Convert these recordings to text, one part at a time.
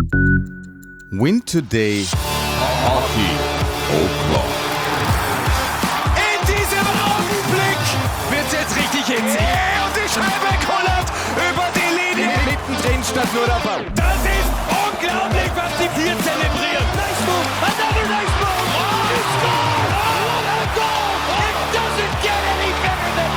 Win Today Hockey O'Clock. In diesem Augenblick wird's jetzt richtig hitzig. Und die Scheibe kullert über die Linie. Mittendrin stand nur der Ball. Das ist unglaublich, was die hier zelebrieren. Nice move, another nice move. Oh, it's gone. Oh, what a goal. It doesn't get any better than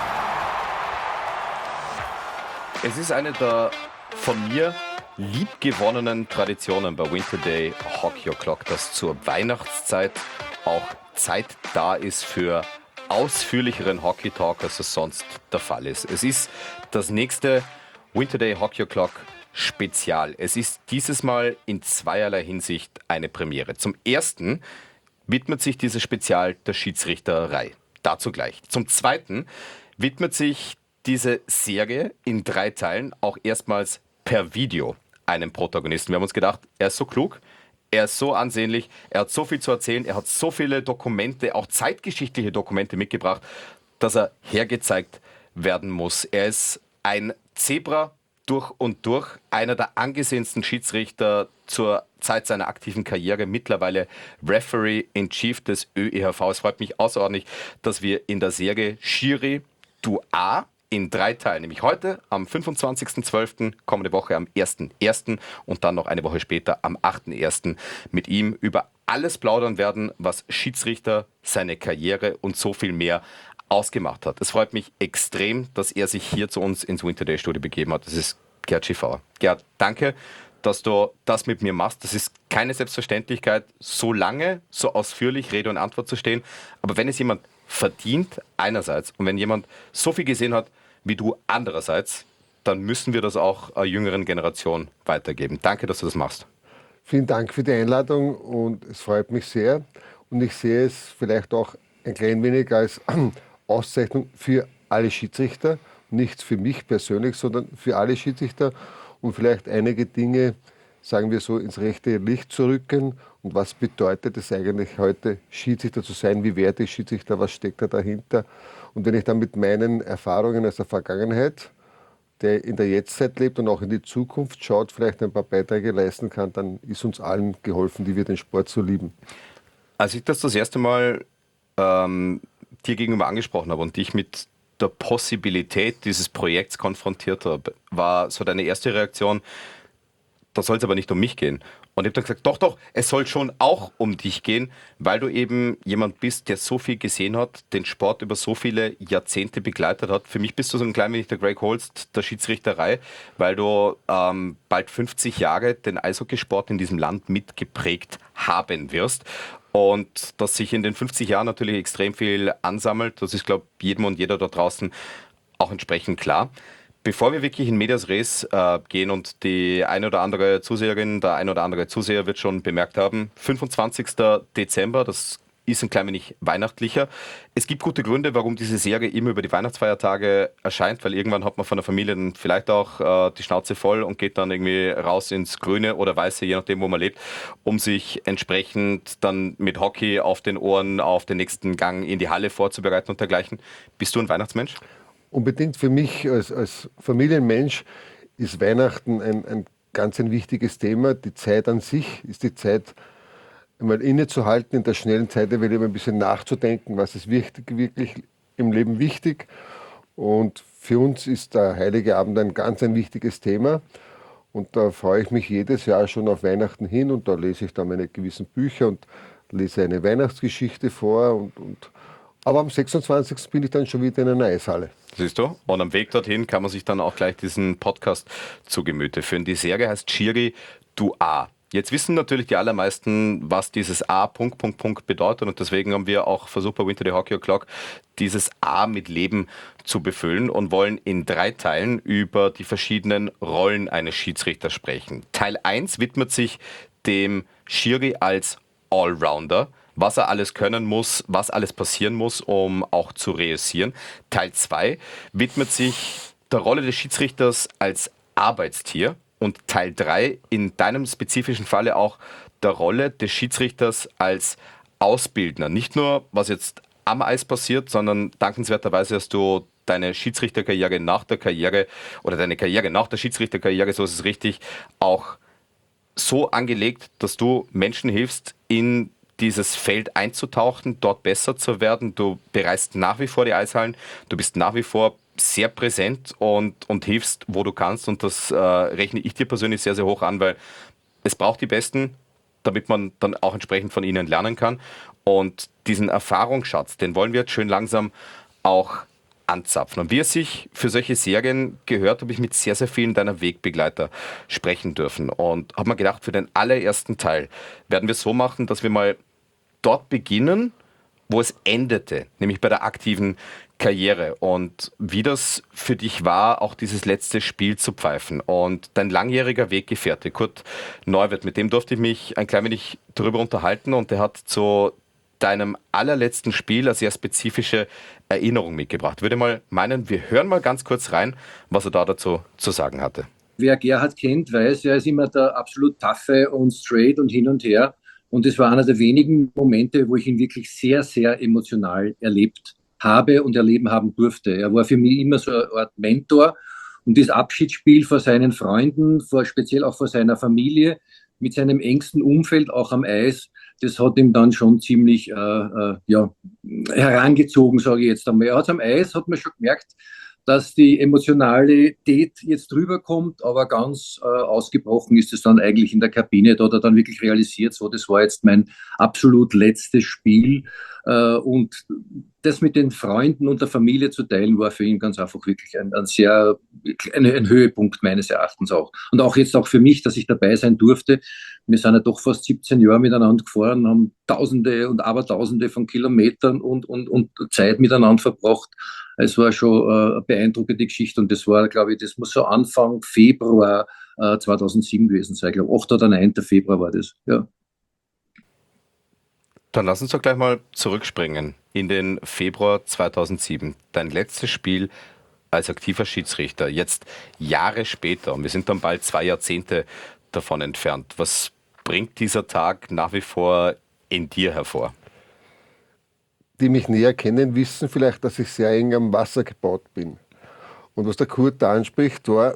this. Es ist eine der von mir liebgewonnenen Traditionen bei Winter Day Hockey O'Clock, dass zur Weihnachtszeit auch Zeit da ist für ausführlicheren Hockey Talk, als es sonst der Fall ist. Es ist das nächste Winter Day Hockey O'Clock Spezial. Es ist dieses Mal in zweierlei Hinsicht eine Premiere. Zum ersten widmet sich dieses Spezial der Schiedsrichterei. Dazu gleich. Zum zweiten widmet sich diese Serie in 3 Teilen auch erstmals per Video einem Protagonisten. Wir haben uns gedacht, er ist so klug, er ist so ansehnlich, er hat so viel zu erzählen, er hat so viele Dokumente, auch zeitgeschichtliche Dokumente mitgebracht, dass er hergezeigt werden muss. Er ist ein Zebra durch und durch, einer der angesehensten Schiedsrichter zur Zeit seiner aktiven Karriere, mittlerweile Referee in Chief des ÖEHV. Es freut mich außerordentlich, dass wir in der Serie Schiri Du A in 3 Teilen, nämlich heute am 25.12., kommende Woche am 1.1. und dann noch eine Woche später am 8.1. mit ihm über alles plaudern werden, was Schiedsrichter, seine Karriere und so viel mehr ausgemacht hat. Es freut mich extrem, dass er sich hier zu uns ins Winter Day Studio begeben hat. Das ist Gerd Schiffauer. Gerd, danke, dass du das mit mir machst. Das ist keine Selbstverständlichkeit, so lange, so ausführlich Rede und Antwort zu stehen. Aber wenn es jemand verdient, einerseits, und wenn jemand so viel gesehen hat wie du andererseits, dann müssen wir das auch einer jüngeren Generation weitergeben. Danke, dass du das machst. Vielen Dank für die Einladung und es freut mich sehr. Und ich sehe es vielleicht auch ein klein wenig als Auszeichnung für alle Schiedsrichter. Nicht für mich persönlich, sondern für alle Schiedsrichter. Und vielleicht einige Dinge, sagen wir so, ins rechte Licht zu rücken. Und was bedeutet es eigentlich heute, Schiedsrichter zu sein? Wie werde ich Schiedsrichter? Was steckt da dahinter? Und wenn ich dann mit meinen Erfahrungen aus der Vergangenheit, der in der Jetztzeit lebt und auch in die Zukunft schaut, vielleicht ein paar Beiträge leisten kann, dann ist uns allen geholfen, die wir den Sport so lieben. Als ich das erste Mal dir gegenüber angesprochen habe und dich mit der Possibilität dieses Projekts konfrontiert habe, war so deine erste Reaktion, da soll es aber nicht um mich gehen. Und ich habe dann gesagt, doch, es soll schon auch um dich gehen, weil du eben jemand bist, der so viel gesehen hat, den Sport über so viele Jahrzehnte begleitet hat. Für mich bist du so ein klein wenig der Greg Holst der Schiedsrichterei, weil du bald 50 Jahre den Eishockeysport in diesem Land mitgeprägt haben wirst. Und dass sich in den 50 Jahren natürlich extrem viel ansammelt, das ist, glaube ich, jedem und jeder da draußen auch entsprechend klar. Bevor wir wirklich in Medias Res gehen und die eine oder andere Zuseherin, der eine oder andere Zuseher wird schon bemerkt haben, 25. Dezember, das ist ein klein wenig weihnachtlicher. Es gibt gute Gründe, warum diese Serie immer über die Weihnachtsfeiertage erscheint, weil irgendwann hat man von der Familie dann vielleicht auch die Schnauze voll und geht dann irgendwie raus ins Grüne oder Weiße, je nachdem, wo man lebt, um sich entsprechend dann mit Hockey auf den Ohren auf den nächsten Gang in die Halle vorzubereiten und dergleichen. Bist du ein Weihnachtsmensch? Unbedingt für mich als Familienmensch ist Weihnachten ein ganz ein wichtiges Thema. Die Zeit an sich ist die Zeit, einmal innezuhalten in der schnellen Zeit, der Welt ein bisschen nachzudenken, was ist wirklich im Leben wichtig. Und für uns ist der Heilige Abend ein ganz ein wichtiges Thema. Und da freue ich mich jedes Jahr schon auf Weihnachten hin und da lese ich dann meine gewissen Bücher und lese eine Weihnachtsgeschichte vor. Aber am 26. bin ich dann schon wieder in einer Eishalle. Siehst du? Und am Weg dorthin kann man sich dann auch gleich diesen Podcast zu Gemüte führen. Die Serie heißt Schiri Du A. Jetzt wissen natürlich die allermeisten, was dieses A... bedeutet und deswegen haben wir auch versucht bei Winter Day Hockey O'Clock dieses A mit Leben zu befüllen und wollen in 3 Teilen über die verschiedenen Rollen eines Schiedsrichters sprechen. Teil 1 widmet sich dem Schiri als Allrounder, was er alles können muss, was alles passieren muss, um auch zu reüssieren. Teil 2 widmet sich der Rolle des Schiedsrichters als Arbeitstier und Teil 3 in deinem spezifischen Falle auch der Rolle des Schiedsrichters als Ausbildner. Nicht nur, was jetzt am Eis passiert, sondern dankenswerterweise hast du deine Schiedsrichterkarriere nach der Karriere oder deine Karriere nach der Schiedsrichterkarriere, so ist es richtig, auch so angelegt, dass du Menschen hilfst, in dieses Feld einzutauchen, dort besser zu werden. Du bereist nach wie vor die Eishallen, du bist nach wie vor sehr präsent und hilfst, wo du kannst. Und das rechne ich dir persönlich sehr, sehr hoch an, weil es braucht die Besten, damit man dann auch entsprechend von ihnen lernen kann. Und diesen Erfahrungsschatz, den wollen wir jetzt schön langsam auch anzapfen. Und wie es sich für solche Serien gehört, habe ich mit sehr, sehr vielen deiner Wegbegleiter sprechen dürfen. Und habe mir gedacht, für den allerersten Teil werden wir es so machen, dass wir mal dort beginnen, wo es endete, nämlich bei der aktiven Karriere und wie das für dich war, auch dieses letzte Spiel zu pfeifen. Und dein langjähriger Weggefährte, Kurt Neuwirth, mit dem durfte ich mich ein klein wenig darüber unterhalten und der hat zu deinem allerletzten Spiel eine sehr spezifische Erinnerung mitgebracht. Ich würde mal meinen, wir hören mal ganz kurz rein, was er da dazu zu sagen hatte. Wer Gerhard kennt, weiß, er ist immer der absolut taffe und straight und hin und her. Und es war einer der wenigen Momente, wo ich ihn wirklich sehr, sehr emotional erlebt habe und erleben haben durfte. Er war für mich immer so eine Art Mentor. Und das Abschiedsspiel vor seinen Freunden, speziell auch vor seiner Familie, mit seinem engsten Umfeld, auch am Eis, das hat ihm dann schon ziemlich herangezogen, sage ich jetzt einmal. Er hat am Eis, hat man schon gemerkt, dass die Emotionalität jetzt drüber kommt, aber ganz ausgebrochen ist es dann eigentlich in der Kabine. Da hat er dann wirklich realisiert, so, das war jetzt mein absolut letztes Spiel. Und das mit den Freunden und der Familie zu teilen, war für ihn ganz einfach wirklich ein Höhepunkt meines Erachtens auch. Und auch jetzt auch für mich, dass ich dabei sein durfte. Wir sind ja doch fast 17 Jahre miteinander gefahren, haben Tausende und Abertausende von Kilometern und Zeit miteinander verbracht. Es war schon eine beeindruckende Geschichte und das war, glaube ich, das muss so Anfang Februar 2007 gewesen sein. Ich glaube, 8. oder 9. Februar war das, ja. Dann lass uns doch gleich mal zurückspringen in den Februar 2007. Dein letztes Spiel als aktiver Schiedsrichter, jetzt Jahre später, und wir sind dann bald 2 Jahrzehnte davon entfernt. Was bringt dieser Tag nach wie vor in dir hervor? Die mich näher kennen, wissen vielleicht, dass ich sehr eng am Wasser gebaut bin. Und was der Kurt da anspricht, war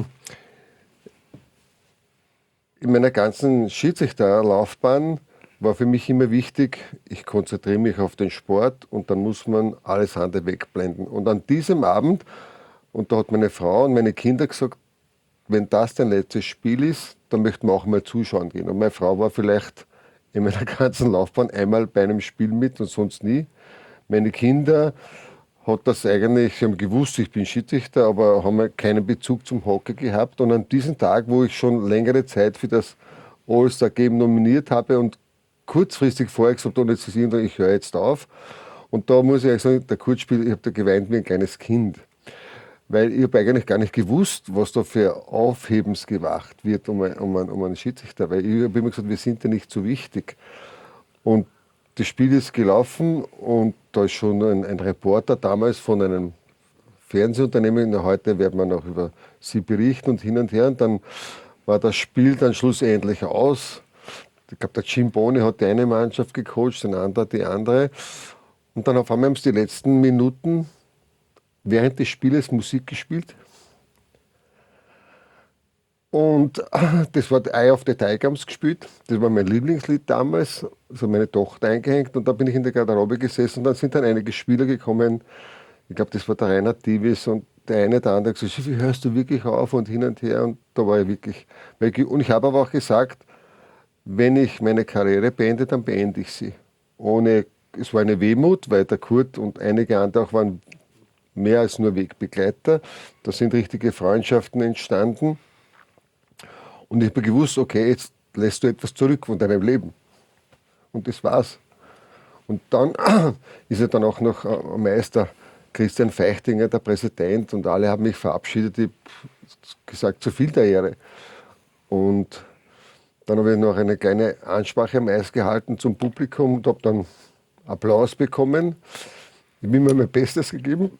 in meiner ganzen Schiedsrichterlaufbahn war für mich immer wichtig, ich konzentriere mich auf den Sport und dann muss man alles andere wegblenden. Und an diesem Abend, und da hat meine Frau und meine Kinder gesagt, wenn das dein letztes Spiel ist, dann möchten wir auch mal zuschauen gehen. Und meine Frau war vielleicht in meiner ganzen Laufbahn einmal bei einem Spiel mit und sonst nie. Meine Kinder hat das eigentlich, sie haben gewusst, ich bin Schiedsrichter, aber haben keinen Bezug zum Hockey gehabt. Und an diesem Tag, wo ich schon längere Zeit für das All-Star-Game nominiert habe und kurzfristig vorher gesagt, ohne zu sehen, ich höre jetzt auf. Und da muss ich eigentlich sagen, der Kurzspiel, ich habe da geweint wie ein kleines Kind. Weil ich habe eigentlich gar nicht gewusst, was da für Aufhebens gemacht wird um einen Schiedsrichter. Weil ich habe immer gesagt, wir sind ja nicht so wichtig. Und das Spiel ist gelaufen und da ist schon ein Reporter damals von einem Fernsehunternehmen, heute werden wir noch über sie berichten und hin und her. Und dann war das Spiel dann schlussendlich aus. Ich glaube, der Jim Boni hat die eine Mannschaft gecoacht, der andere die andere. Und dann auf einmal haben sie die letzten Minuten während des Spieles Musik gespielt. Und das war Eye of the Tiger, haben sie gespielt. Das war mein Lieblingslied damals. Also meine Tochter eingehängt und da bin ich in der Garderobe gesessen und dann sind dann einige Spieler gekommen. Ich glaube, das war der Reinhard Divis und der eine, der andere gesagt, wie hörst du wirklich auf und hin und her. Und da war ich wirklich. Und ich habe aber auch gesagt, wenn ich meine Karriere beende, dann beende ich sie. Es war eine Wehmut, weil der Kurt und einige andere auch waren mehr als nur Wegbegleiter. Da sind richtige Freundschaften entstanden. Und ich habe gewusst, okay, jetzt lässt du etwas zurück von deinem Leben. Und das war's. Und dann ist ja dann auch noch am Meister Christian Feichtinger, der Präsident, und alle haben mich verabschiedet. Ich habe gesagt, zu viel der Ehre. Und dann habe ich noch eine kleine Ansprache am Eis gehalten zum Publikum und habe dann Applaus bekommen. Ich habe immer mein Bestes gegeben.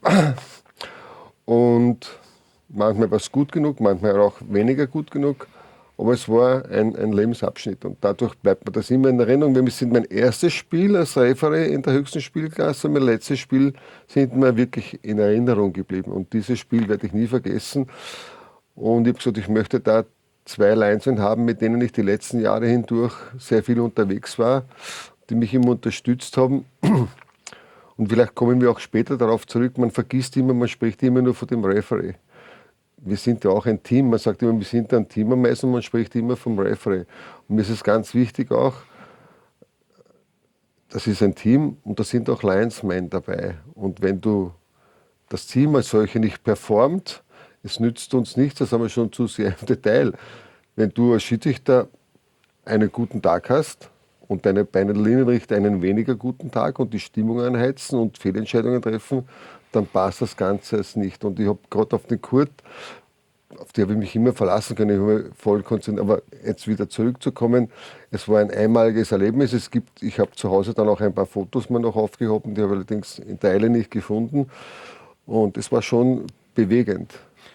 Und manchmal war es gut genug, manchmal auch weniger gut genug. Aber es war ein Lebensabschnitt und dadurch bleibt mir das immer in Erinnerung. Wir sind mein erstes Spiel als Referee in der höchsten Spielklasse und mein letztes Spiel sind mir wirklich in Erinnerung geblieben. Und dieses Spiel werde ich nie vergessen. Und ich habe gesagt, ich möchte da 2 Linesmen haben, mit denen ich die letzten Jahre hindurch sehr viel unterwegs war, die mich immer unterstützt haben. Und vielleicht kommen wir auch später darauf zurück, man vergisst immer, man spricht immer nur von dem Referee. Wir sind ja auch ein Team, man sagt immer, wir sind ein Team am meisten, man spricht immer vom Referee. Und mir ist es ganz wichtig auch, das ist ein Team und da sind auch Linesmen dabei. Und wenn das Team als solche nicht performt, es nützt uns nichts, das haben wir schon zu sehr im Detail. Wenn du als Schiedsrichter einen guten Tag hast und deine Linienrichter einen weniger guten Tag und die Stimmung anheizen und Fehlentscheidungen treffen, dann passt das Ganze nicht. Und ich habe gerade auf den Kurt, auf die habe ich mich immer verlassen können, ich habe mich voll konzentriert. Aber jetzt wieder zurückzukommen, es war ein einmaliges Erlebnis. Ich habe zu Hause dann auch ein paar Fotos mal noch aufgehoben, die habe ich allerdings in der Eile nicht gefunden. Und es war schon bewegend.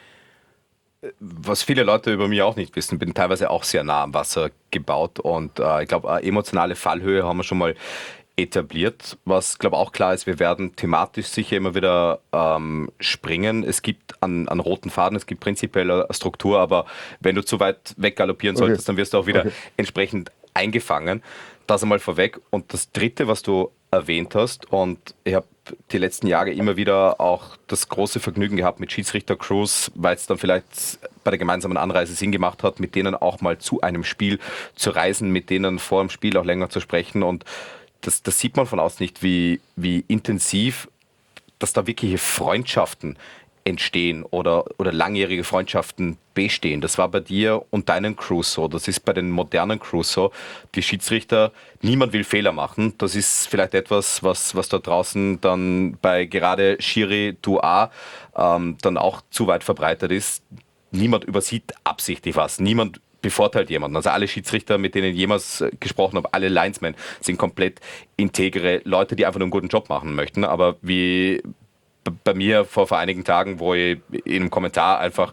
Was viele Leute über mich auch nicht wissen, bin teilweise auch sehr nah am Wasser gebaut und ich glaube, eine emotionale Fallhöhe haben wir schon mal etabliert. Was, glaube auch klar ist, wir werden thematisch sicher immer wieder springen. Es gibt an roten Faden, es gibt prinzipiell eine Struktur, aber wenn du zu weit weggaloppieren solltest, dann wirst du auch wieder entsprechend eingefangen. Das einmal vorweg. Und das Dritte, was du erwähnt hast, und ich habe die letzten Jahre immer wieder auch das große Vergnügen gehabt mit Schiedsrichter-Crews, weil es dann vielleicht bei der gemeinsamen Anreise Sinn gemacht hat, mit denen auch mal zu einem Spiel zu reisen, mit denen vor dem Spiel auch länger zu sprechen. Und das sieht man von außen nicht, wie intensiv, dass da wirkliche Freundschaften entstehen oder langjährige Freundschaften bestehen. Das war bei dir und deinen Crews so. Das ist bei den modernen Crews so. Die Schiedsrichter, niemand will Fehler machen. Das ist vielleicht etwas, was da draußen dann bei gerade Schiri Dua dann auch zu weit verbreitet ist. Niemand übersieht absichtlich was. Niemand bevorteilt jemanden. Also alle Schiedsrichter, mit denen ich jemals gesprochen habe, alle Linesmen, sind komplett integre Leute, die einfach nur einen guten Job machen möchten. Aber wie bei mir vor einigen Tagen, wo ich in einem Kommentar einfach,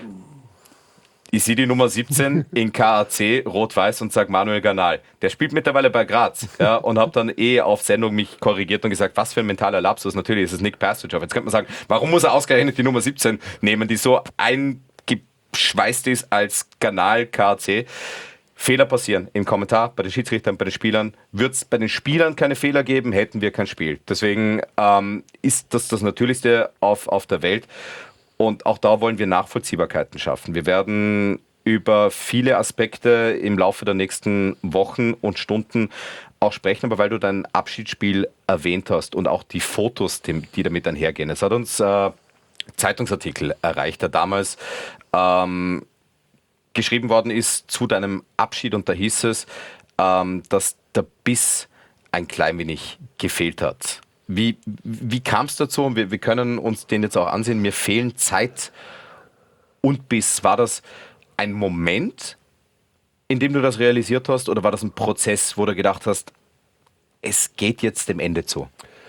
ich sehe die Nummer 17 in KAC, rot-weiß und sage Manuel Ganal. Der spielt mittlerweile bei Graz. Ja, und habe dann auf Sendung mich korrigiert und gesagt, was für ein mentaler Lapsus. Natürlich ist es Nick Pastuchov. Jetzt könnte man sagen, warum muss er ausgerechnet die Nummer 17 nehmen, die so eingeschweißt ist als Ganal KAC. Fehler passieren im Kommentar, bei den Schiedsrichtern, bei den Spielern. Wird es bei den Spielern keine Fehler geben, hätten wir kein Spiel. Deswegen ist das Natürlichste auf der Welt. Und auch da wollen wir Nachvollziehbarkeiten schaffen. Wir werden über viele Aspekte im Laufe der nächsten Wochen und Stunden auch sprechen, aber weil du dein Abschiedsspiel erwähnt hast und auch die Fotos, die damit einhergehen. Es hat uns Zeitungsartikel erreicht, der damals geschrieben worden ist zu deinem Abschied und da hieß es, dass der Biss ein klein wenig gefehlt hat. Wie kam es dazu? Wir können uns den jetzt auch ansehen. Mir fehlen Zeit und Biss. War das ein Moment, in dem du das realisiert hast oder war das ein Prozess, wo du gedacht hast, es geht jetzt dem Ende zu?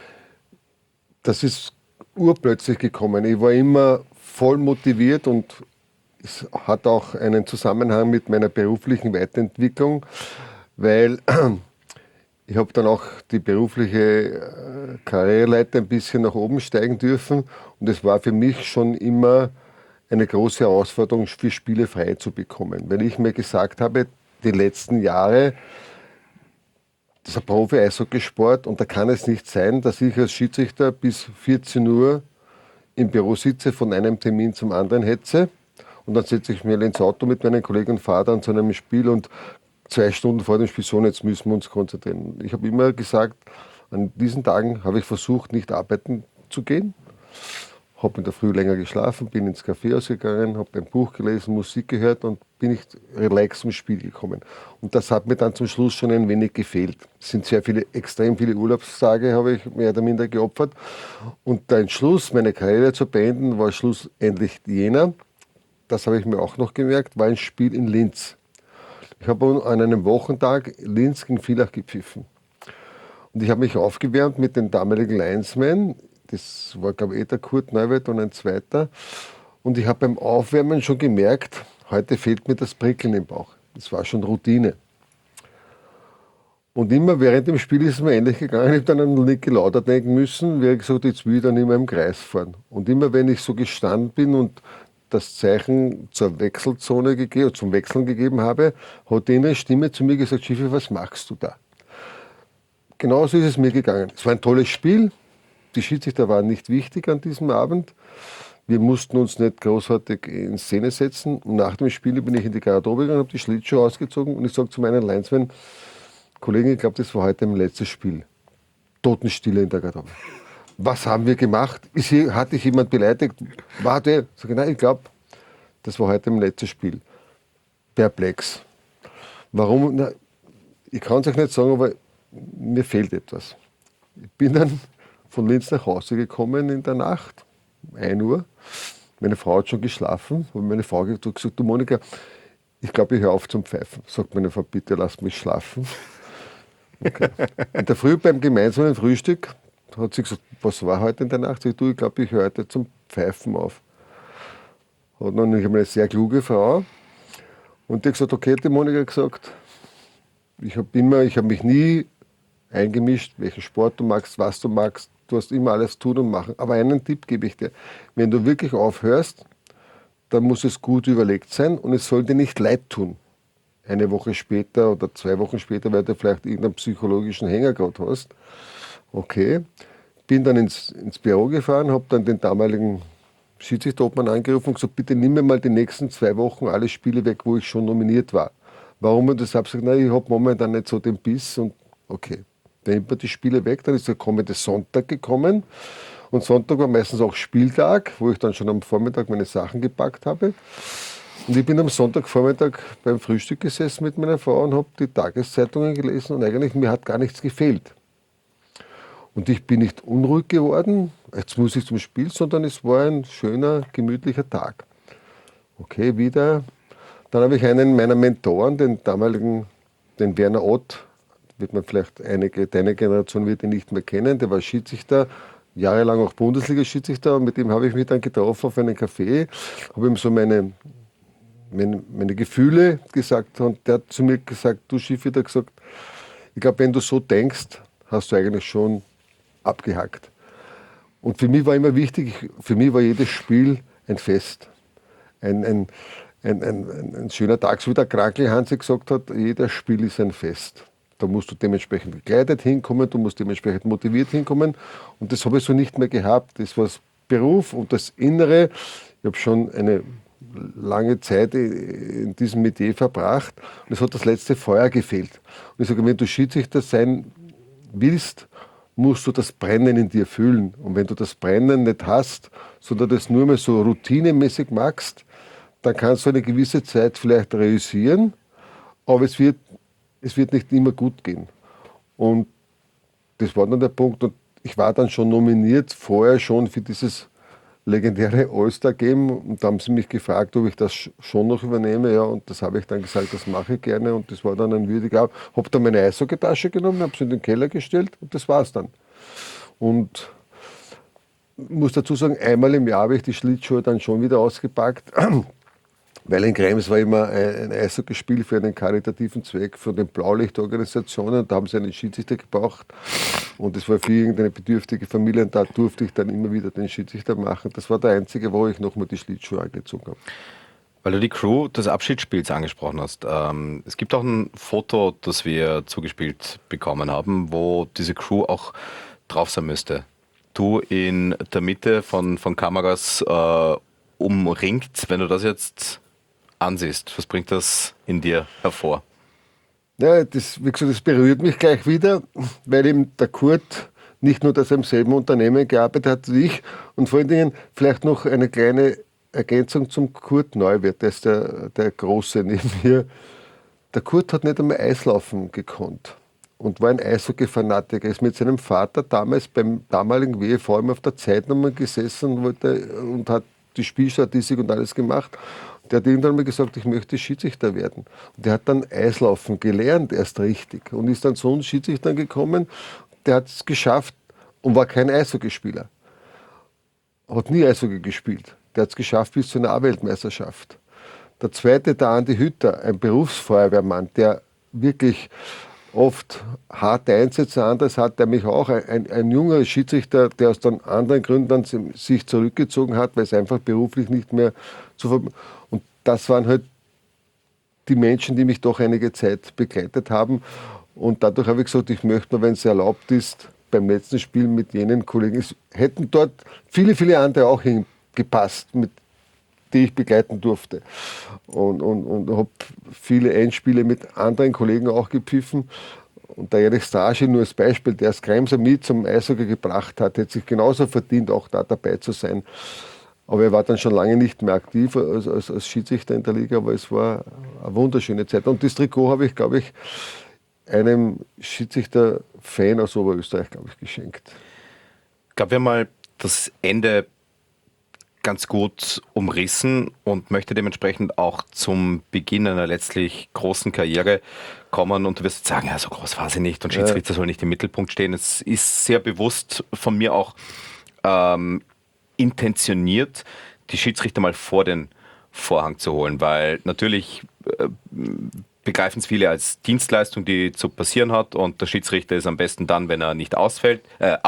Das ist urplötzlich gekommen. Ich war immer voll motiviert und es hat auch einen Zusammenhang mit meiner beruflichen Weiterentwicklung, weil ich habe dann auch die berufliche Karriereleiter ein bisschen nach oben steigen dürfen und es war für mich schon immer eine große Herausforderung, für Spiele frei zu bekommen, weil ich mir gesagt habe, die letzten Jahre, das ist ein Profi-Eishockeysport und da kann es nicht sein, dass ich als Schiedsrichter bis 14 Uhr im Büro sitze, von einem Termin zum anderen hetze. Und dann setze ich mich ins Auto mit meinen Kollegen und fahre dann zu einem Spiel und 2 Stunden vor dem Spiel so, jetzt müssen wir uns konzentrieren. Ich habe immer gesagt, an diesen Tagen habe ich versucht, nicht arbeiten zu gehen. Habe in der Früh länger geschlafen, bin ins Café ausgegangen, habe ein Buch gelesen, Musik gehört und bin nicht relax zum Spiel gekommen. Und das hat mir dann zum Schluss schon ein wenig gefehlt. Es sind extrem viele Urlaubstage habe ich mehr oder minder geopfert. Und der Entschluss, meine Karriere zu beenden, war schlussendlich jener, das habe ich mir auch noch gemerkt, war ein Spiel in Linz. Ich habe an einem Wochentag Linz gegen Villach gepfiffen. Und ich habe mich aufgewärmt mit den damaligen Linesmen. Das war, glaube ich, der Kurt Neuwirth und ein zweiter. Und ich habe beim Aufwärmen schon gemerkt, heute fehlt mir das Prickeln im Bauch. Das war schon Routine. Und immer während dem Spiel ist es mir ähnlich gegangen. Ich habe dann an Niki Lauda denken müssen, wie gesagt, jetzt will ich dann immer im Kreis fahren. Und immer wenn ich so gestanden bin und das Zeichen zur Wechselzone gegeben, zum Wechseln gegeben habe, hat die innere Stimme zu mir gesagt, Schiffi, was machst du da? Genauso ist es mir gegangen. Es war ein tolles Spiel. Die Schiedsrichter waren nicht wichtig an diesem Abend. Wir mussten uns nicht großartig in Szene setzen. Und nach dem Spiel bin ich in die Garderobe gegangen, habe die Schlittschuhe ausgezogen und ich sage zu meinen Linesmen, Kollegen, ich glaube, das war heute mein letztes Spiel. Totenstille in der Garderobe. Was haben wir gemacht? Hatte ich jemand beleidigt? War der? Sag ich, nein, ich glaube, das war heute mein letztes Spiel. Perplex. Warum? Na, ich kann es euch nicht sagen, aber mir fehlt etwas. Ich bin dann von Linz nach Hause gekommen in der Nacht, 1 Uhr. Meine Frau hat schon geschlafen. Und meine Frau hat gesagt, du Monika, ich glaube, ich höre auf zum Pfeifen. Sagt meine Frau, bitte lass mich schlafen. Okay. In der Früh beim gemeinsamen Frühstück hat sie gesagt, was war heute in der Nacht? Ich glaube, ich höre heute zum Pfeifen auf. Hat noch nicht eine sehr kluge Frau. Und die hat gesagt, okay, die Monika hat gesagt, ich habe mich nie eingemischt, welchen Sport du magst, was du magst. Du hast immer alles tun und machen. Aber einen Tipp gebe ich dir. Wenn du wirklich aufhörst, dann muss es gut überlegt sein und es soll dir nicht leid tun. 1 Woche später oder 2 Wochen später, weil du vielleicht irgendeinen psychologischen Hänger gerade hast. Okay. Bin dann ins Büro gefahren, habe dann den damaligen Schiedsrichterobmann angerufen und gesagt, bitte nimm mir mal die nächsten 2 Wochen alle Spiele weg, wo ich schon nominiert war. Warum? Und das habe ich gesagt, nein, ich habe momentan nicht so den Biss. Und okay, dann nimmt man die Spiele weg, dann ist der kommende Sonntag gekommen. Und Sonntag war meistens auch Spieltag, wo ich dann schon am Vormittag meine Sachen gepackt habe. Und ich bin am Sonntagvormittag beim Frühstück gesessen mit meiner Frau und habe die Tageszeitungen gelesen und eigentlich mir hat gar nichts gefehlt. Und ich bin nicht unruhig geworden, jetzt muss ich zum Spiel, sondern es war ein schöner, gemütlicher Tag. Okay, wieder. Dann habe ich einen meiner Mentoren, den damaligen, den Werner Ott, wird man vielleicht deine Generation wird ihn nicht mehr kennen, der war Schiedsrichter, jahrelang auch Bundesliga-Schiedsrichter und mit dem habe ich mich dann getroffen auf einen Café, habe ihm so meine Gefühle gesagt und der hat zu mir gesagt, du Schiffi, der hat gesagt, ich glaube, wenn du so denkst, hast du eigentlich schon abgehackt. Und für mich war immer wichtig, für mich war jedes Spiel ein Fest. Ein schöner Tag, so wie der Krankel Hansi gesagt hat, jedes Spiel ist ein Fest. Da musst du dementsprechend gekleidet hinkommen, du musst dementsprechend motiviert hinkommen. Und das habe ich so nicht mehr gehabt. Das war das Beruf und das Innere. Ich habe schon eine lange Zeit in diesem Metier verbracht und es hat das letzte Feuer gefehlt. Und ich sage, wenn du Schiedsrichter sein willst, musst du das Brennen in dir fühlen. Und wenn du das Brennen nicht hast, sondern das nur mal so routinemäßig machst, dann kannst du eine gewisse Zeit vielleicht reüssieren, aber es wird nicht immer gut gehen. Und das war dann der Punkt. Und ich war dann schon nominiert, vorher schon für dieses legendäre All-Star-Game. Und da haben sie mich gefragt, ob ich das schon noch übernehme. Ja, und das habe ich dann gesagt, das mache ich gerne. Und das war dann ein würdiger. Habe dann meine Eishockeytasche genommen, habe sie in den Keller gestellt und das war es dann. Und ich muss dazu sagen, einmal im Jahr habe ich die Schlittschuhe dann schon wieder ausgepackt. Weil in Krems war immer ein Eishockeyspiel für einen karitativen Zweck von den Blaulichtorganisationen. Da haben sie einen Schiedsrichter gebraucht. Und das war für irgendeine bedürftige Familie. Und da durfte ich dann immer wieder den Schiedsrichter machen. Das war der einzige, wo ich nochmal die Schlittschuhe angezogen habe. Weil du die Crew des Abschiedsspiels angesprochen hast. Es gibt auch ein Foto, das wir zugespielt bekommen haben, wo diese Crew auch drauf sein müsste. Du in der Mitte von Kameras umringt. Wenn du das jetzt ansiehst, was bringt das in dir hervor? Ja, wie gesagt, das berührt mich gleich wieder, weil eben der Kurt nicht nur, dass er im selben Unternehmen gearbeitet hat wie ich und vor allen Dingen vielleicht noch eine kleine Ergänzung zum Kurt Neuwirth, der ist der Große neben mir. Der Kurt hat nicht einmal Eislaufen gekonnt und war ein Eishockey-Fanatiker. Er ist mit seinem Vater damals beim damaligen WEV immer auf der Zeitnummer gesessen und hat die Spielstatistik und alles gemacht. Der hat irgendwann mal gesagt, ich möchte Schiedsrichter werden. Und der hat dann Eislaufen gelernt, erst richtig. Und ist dann so ein Schiedsrichter gekommen, der hat es geschafft und war kein Eishockeyspieler. Hat nie Eishockey gespielt. Der hat es geschafft bis zu einer A-Weltmeisterschaft. Der zweite, der Andi Hütter, ein Berufsfeuerwehrmann, der wirklich oft harte Einsätze anders hat, der mich auch, ein junger Schiedsrichter, der aus dann anderen Gründen dann sich zurückgezogen hat, weil es einfach beruflich nicht mehr Und das waren halt die Menschen, die mich doch einige Zeit begleitet haben. Und dadurch habe ich gesagt, ich möchte mir, wenn es erlaubt ist, beim letzten Spiel mit jenen Kollegen, es hätten dort viele, viele andere auch hingepasst, die ich begleiten durfte. Und habe viele Endspiele mit anderen Kollegen auch gepfiffen. Und der Erich Straschi nur als Beispiel, der das Kremser mit zum Eishockey gebracht hat, hätte sich genauso verdient, auch da dabei zu sein. Aber er war dann schon lange nicht mehr aktiv als Schiedsrichter in der Liga, aber es war eine wunderschöne Zeit. Und das Trikot habe ich, glaube ich, einem Schiedsrichter-Fan aus Oberösterreich, glaube ich, geschenkt. Ich glaube, wir haben mal das Ende ganz gut umrissen und möchte dementsprechend auch zum Beginn einer letztlich großen Karriere kommen. Und du wirst sagen, ja, so groß war sie nicht und Schiedsrichter soll nicht im Mittelpunkt stehen. Es ist sehr bewusst von mir auch intentioniert, die Schiedsrichter mal vor den Vorhang zu holen, weil natürlich begreifen es viele als Dienstleistung, die zu passieren hat, und der Schiedsrichter ist am besten dann, wenn er nicht auffällt.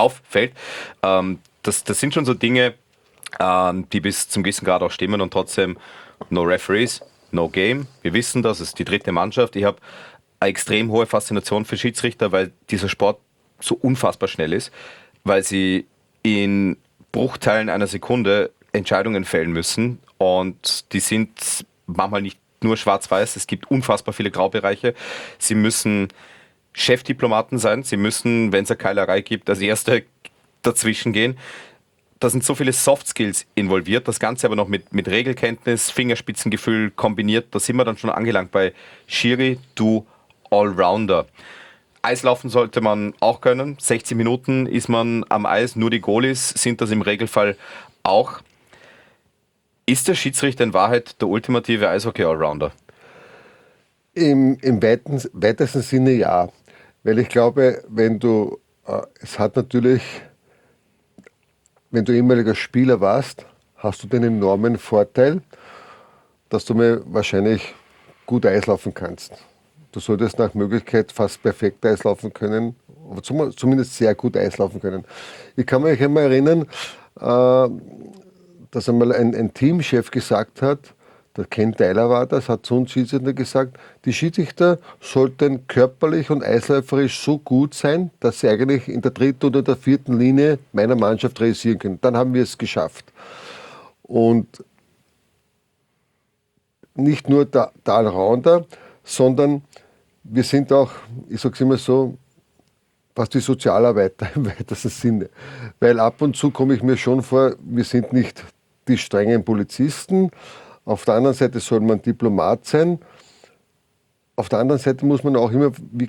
Das sind schon so Dinge, die bis zum gewissen Grad auch stimmen, und trotzdem no referees, no game. Wir wissen das, es ist die dritte Mannschaft. Ich habe eine extrem hohe Faszination für Schiedsrichter, weil dieser Sport so unfassbar schnell ist, weil sie in Bruchteilen einer Sekunde Entscheidungen fällen müssen, und die sind manchmal nicht nur schwarz-weiß, es gibt unfassbar viele Graubereiche. Sie müssen Chefdiplomaten sein, sie müssen, wenn es eine Keilerei gibt, als Erste dazwischen gehen. Da sind so viele Soft Skills involviert, das Ganze aber noch mit Regelkenntnis, Fingerspitzengefühl kombiniert. Da sind wir dann schon angelangt bei Schiri, du Allrounder. Eislaufen sollte man auch können. 60 Minuten ist man am Eis, nur die Goalies sind das im Regelfall auch. Ist der Schiedsrichter in Wahrheit der ultimative Eishockey-Allrounder? Im weitesten Sinne ja. Weil ich glaube, es hat natürlich, wenn du ehemaliger Spieler warst, hast du den enormen Vorteil, dass du mir wahrscheinlich gut Eislaufen kannst. Du solltest nach Möglichkeit fast perfekt Eislaufen können, aber zumindest sehr gut Eislaufen können. Ich kann mich einmal erinnern, dass einmal ein Teamchef gesagt hat, der Ken Tyler war das, hat zu uns Schiedsrichter gesagt, die Schiedsrichter sollten körperlich und eisläuferisch so gut sein, dass sie eigentlich in der dritten oder der vierten Linie meiner Mannschaft realisieren können. Dann haben wir es geschafft. Und nicht nur der Allrounder, sondern wir sind auch, ich sage es immer so, fast die Sozialarbeiter im weitesten Sinne. Weil ab und zu komme ich mir schon vor, wir sind nicht die strengen Polizisten. Auf der anderen Seite soll man Diplomat sein. Auf der anderen Seite muss man auch immer,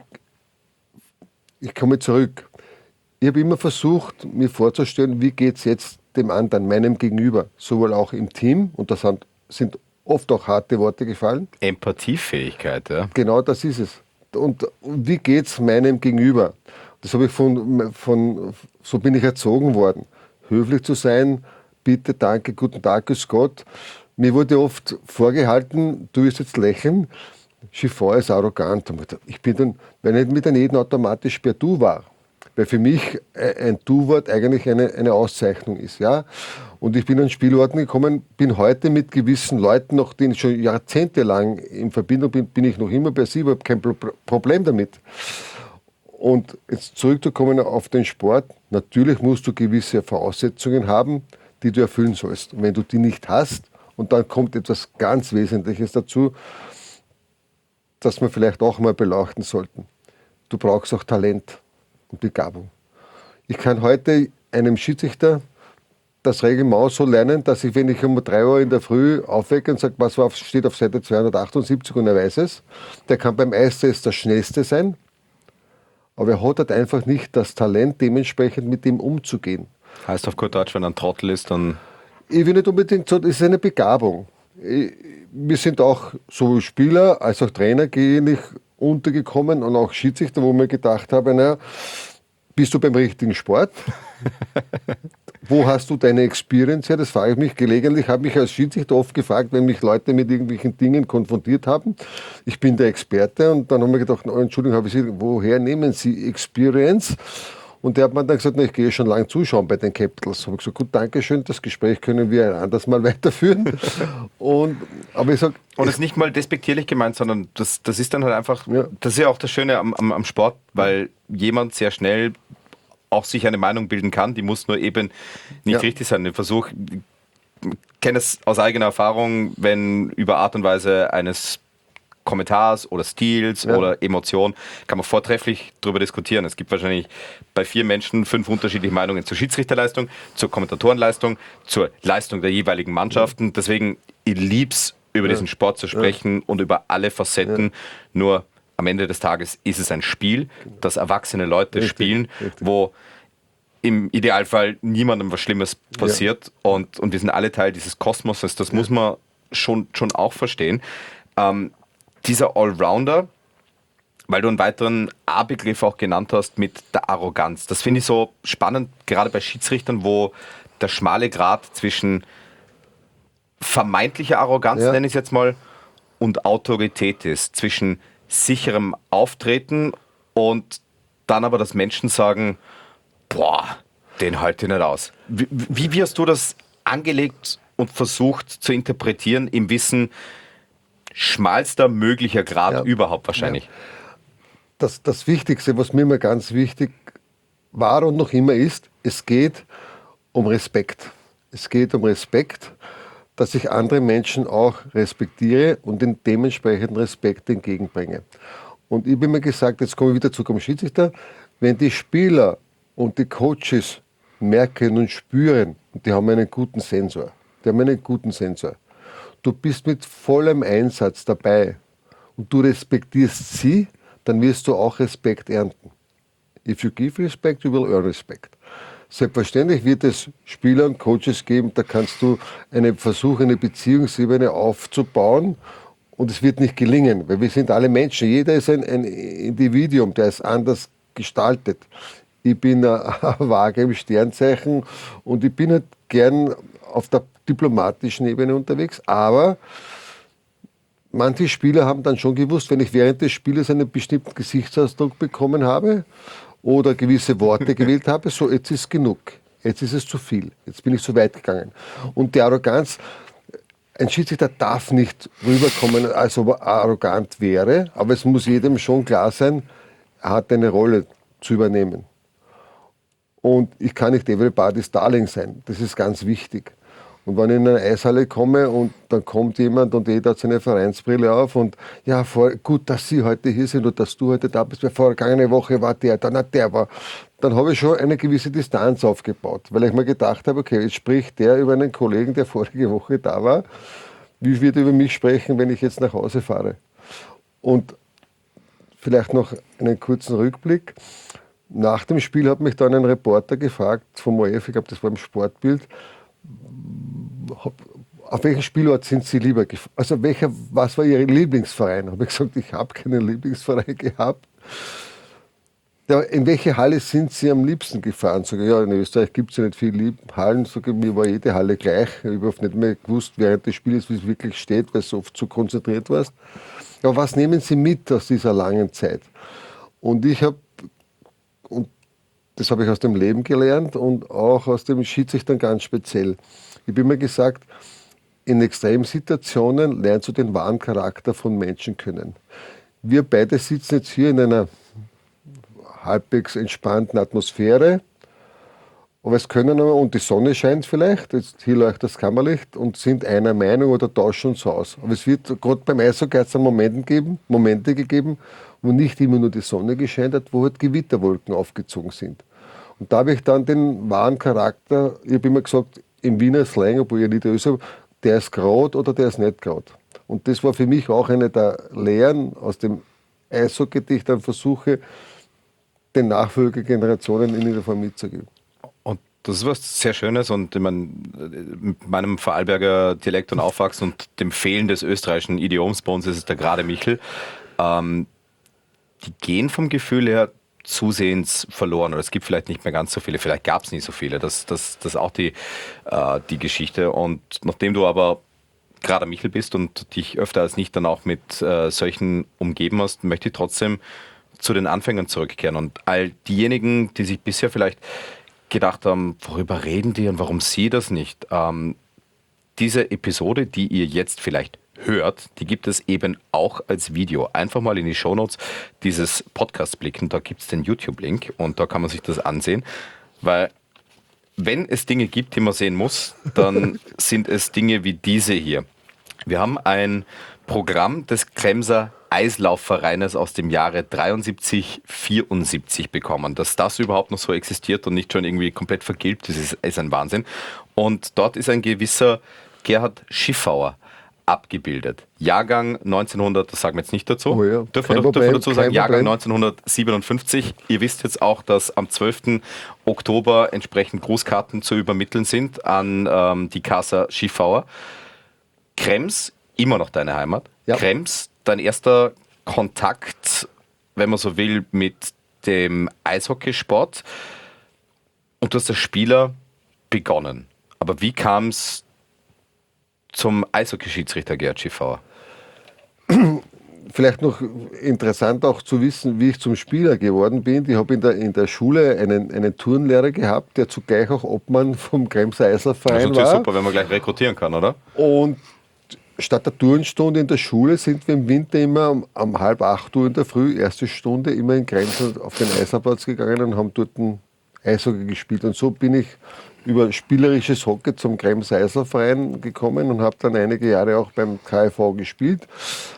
ich komme zurück. Ich habe immer versucht, mir vorzustellen, wie geht es jetzt dem anderen, meinem Gegenüber, sowohl auch im Team, und das sind oft auch harte Worte gefallen. Empathiefähigkeit, ja. Genau das ist es. Und wie geht es meinem Gegenüber? Das habe ich so bin ich erzogen worden. Höflich zu sein, bitte, danke, guten Tag, grüß Gott. Mir wurde oft vorgehalten, du wirst jetzt lächeln, Chiffon ist arrogant. Ich bin dann, wenn ich mit jedem automatisch per Du war, weil für mich ein Du-Wort eigentlich eine Auszeichnung ist. Ja? Und ich bin an Spielorten gekommen, bin heute mit gewissen Leuten, noch denen ich schon jahrzehntelang in Verbindung bin ich noch immer bei sie, ich habe kein Problem damit. Und jetzt zurückzukommen auf den Sport, natürlich musst du gewisse Voraussetzungen haben, die du erfüllen sollst. Und wenn du die nicht hast, und dann kommt etwas ganz Wesentliches dazu, das wir vielleicht auch mal beleuchten sollten. Du brauchst auch Talent und Begabung. Ich kann heute einem Schiedsrichter das Reglement so lernen, dass ich, wenn ich um 3 Uhr in der Früh aufwecke und sage, was steht auf Seite 278 und er weiß es, der kann beim Eistest der Schnellste sein, aber er hat halt einfach nicht das Talent, dementsprechend mit dem umzugehen. Heißt auf gut Deutsch, wenn er ein Trottel ist, dann... Ich will nicht unbedingt so, das ist eine Begabung. Wir sind auch sowohl Spieler als auch Trainer ähnlich untergekommen und auch Schiedsrichter, wo mir gedacht habe, naja, bist du beim richtigen Sport? Wo hast du deine Experience her? Das frage ich mich gelegentlich. Ich habe mich als Schiedsrichter oft gefragt, wenn mich Leute mit irgendwelchen Dingen konfrontiert haben. Ich bin der Experte, und dann haben wir gedacht, oh, Entschuldigung, woher nehmen Sie Experience? Und der hat mir dann gesagt, na, ich gehe schon lange zuschauen bei den Capitals. Habe ich gesagt, gut, danke schön, das Gespräch können wir ein anderes Mal weiterführen. Aber ich sag, Und es ist nicht mal despektierlich gemeint, sondern das ist dann halt einfach, Ja. das ist ja auch das Schöne am Sport, weil jemand sehr schnell auch sich eine Meinung bilden kann, die muss nur eben nicht Ja. richtig sein. Ich kenne es aus eigener Erfahrung, wenn über Art und Weise eines Kommentars oder Stils Ja. oder Emotion kann man vortrefflich darüber diskutieren. Es gibt wahrscheinlich bei 4 Menschen 5 unterschiedliche Meinungen zur Schiedsrichterleistung, zur Kommentatorenleistung, zur Leistung der jeweiligen Mannschaften. Deswegen, ich lieb's, über diesen Sport zu sprechen und über alle Facetten. Nur am Ende des Tages ist es ein Spiel, das erwachsene Leute Richtig, spielen, richtig. wo im Idealfall niemandem was Schlimmes passiert und wir sind alle Teil dieses Kosmoses. Das muss man schon auch verstehen. Dieser Allrounder, weil du einen weiteren A-Begriff auch genannt hast mit der Arroganz. Das finde ich so spannend, gerade bei Schiedsrichtern, wo der schmale Grat zwischen vermeintlicher Arroganz, Ja. nenne ich es jetzt mal, und Autorität ist. Zwischen sicherem Auftreten und dann aber, dass Menschen sagen, boah, den halte ich nicht aus. Wie hast du das angelegt und versucht zu interpretieren im Wissen, schmalster möglicher Grad Ja. überhaupt wahrscheinlich? Das Wichtigste, was mir immer ganz wichtig war und noch immer ist, es geht um Respekt. Es geht um Respekt, dass ich andere Menschen auch respektiere und den dementsprechenden Respekt entgegenbringe. Und ich habe mir gesagt, jetzt komme ich wieder zurück am Schiedsrichter, wenn die Spieler und die Coaches merken und spüren, und die haben einen guten Sensor, du bist mit vollem Einsatz dabei und du respektierst sie, dann wirst du auch Respekt ernten. If you give respect, you will earn respect. Selbstverständlich wird es Spieler und Coaches geben, da kannst du versuchen, eine Beziehungsebene aufzubauen und es wird nicht gelingen, weil wir sind alle Menschen. Jeder ist ein Individuum, der ist anders gestaltet. Ich bin eine Waage im Sternzeichen und ich bin halt gern auf der diplomatischen Ebene unterwegs, aber manche Spieler haben dann schon gewusst, wenn ich während des Spieles einen bestimmten Gesichtsausdruck bekommen habe oder gewisse Worte gewählt habe, so jetzt ist genug, jetzt ist es zu viel, jetzt bin ich zu weit gegangen. Und die Arroganz, ein Schiedsrichter darf nicht rüberkommen, als ob er arrogant wäre, aber es muss jedem schon klar sein, er hat eine Rolle zu übernehmen. Und ich kann nicht everybody's Darling sein, das ist ganz wichtig. Und wenn ich in eine Eishalle komme und dann kommt jemand und jeder hat seine Vereinsbrille auf und ja, gut, dass Sie heute hier sind und dass du heute da bist, weil vergangene Woche war der war. Dann habe ich schon eine gewisse Distanz aufgebaut, weil ich mir gedacht habe, okay, jetzt spricht der über einen Kollegen, der vorige Woche da war. Wie wird er über mich sprechen, wenn ich jetzt nach Hause fahre? Und vielleicht noch einen kurzen Rückblick. Nach dem Spiel hat mich dann ein Reporter gefragt vom ORF, ich glaube, das war im Sportbild, auf welchen Spielort sind Sie lieber gefahren? Also was war Ihr Lieblingsverein? Habe ich gesagt, ich habe keinen Lieblingsverein gehabt. Ja, in welche Halle sind Sie am liebsten gefahren? Sag ich, ja, in Österreich gibt es ja nicht viele Hallen. Sag ich, mir war jede Halle gleich. Ich habe oft nicht mehr gewusst während des Spiels, wie es wirklich steht, weil du oft zu konzentriert warst. Ja, was nehmen Sie mit aus dieser langen Zeit? Und das habe ich aus dem Leben gelernt und auch aus dem Schiedsrichtern ganz speziell. Ich habe immer gesagt, in Extremsituationen lernst du den wahren Charakter von Menschen kennen. Wir beide sitzen jetzt hier in einer halbwegs entspannten Atmosphäre, aber es können und die Sonne scheint vielleicht, jetzt hier leuchtet das Kammerlicht und sind einer Meinung oder tauschen uns aus. Aber es wird gerade beim Eishockey hat's Momente gegeben, wo nicht immer nur die Sonne gescheint hat, wo halt Gewitterwolken aufgezogen sind. Und da habe ich dann den wahren Charakter, ich habe immer gesagt, im Wiener Slang, obwohl ich nicht Österreich, der ist grad oder der ist nicht grad. Und das war für mich auch eine der Lehren aus dem Eishockey, die ich dann versuche, den Nachfolgegenerationen in ihrer Form mitzugeben. Und das ist was sehr Schönes und ich meine, mit meinem Vorarlberger Dialekt und Aufwachsen und dem Fehlen des österreichischen Idioms, bei uns ist es der gerade Michel, die gehen vom Gefühl her zusehends verloren oder es gibt vielleicht nicht mehr ganz so viele, vielleicht gab es nie so viele, das ist auch die Geschichte und nachdem du aber gerade Michel bist und dich öfter als nicht dann auch mit solchen umgeben hast, möchte ich trotzdem zu den Anfängen zurückkehren und all diejenigen, die sich bisher vielleicht gedacht haben, worüber reden die und warum sie das nicht? Diese Episode, die ihr jetzt vielleicht hört, die gibt es eben auch als Video. Einfach mal in die Shownotes dieses Podcasts blicken, da gibt es den YouTube-Link und da kann man sich das ansehen, weil wenn es Dinge gibt, die man sehen muss, dann sind es Dinge wie diese hier. Wir haben ein Programm des Kremser Eislaufvereines aus dem Jahre 73-74 bekommen. Dass das überhaupt noch so existiert und nicht schon irgendwie komplett vergilbt ist ein Wahnsinn. Und dort ist ein gewisser Gerhard Schiffauer abgebildet. Jahrgang 1900, das sagen wir jetzt nicht dazu. Oh ja, Dürfen wir dazu sagen, Jahrgang 1957. Ihr wisst jetzt auch, dass am 12. Oktober entsprechend Grußkarten zu übermitteln sind an die Casa Schiffauer. Krems, immer noch deine Heimat. Ja. Krems, dein erster Kontakt, wenn man so will, mit dem Eishockeysport. Und du hast als Spieler begonnen. Aber wie kam es zum Eishockeyschiedsrichter Gerhard Schiffauer? Vielleicht noch interessant auch zu wissen, wie ich zum Spieler geworden bin. Ich habe in der Schule einen Turnlehrer gehabt, der zugleich auch Obmann vom Kremser Eislaufverein Das ist natürlich war. super, wenn man gleich rekrutieren kann, oder? Und statt der Turnstunde in der Schule sind wir im Winter immer um 7:30 in der Früh, erste Stunde, immer in Krems auf den Eislaufplatz gegangen und haben dort ein Eishockey gespielt. Und so bin ich über spielerisches Hockey zum Kremser Eislaufverein gekommen und habe dann einige Jahre auch beim KFV gespielt.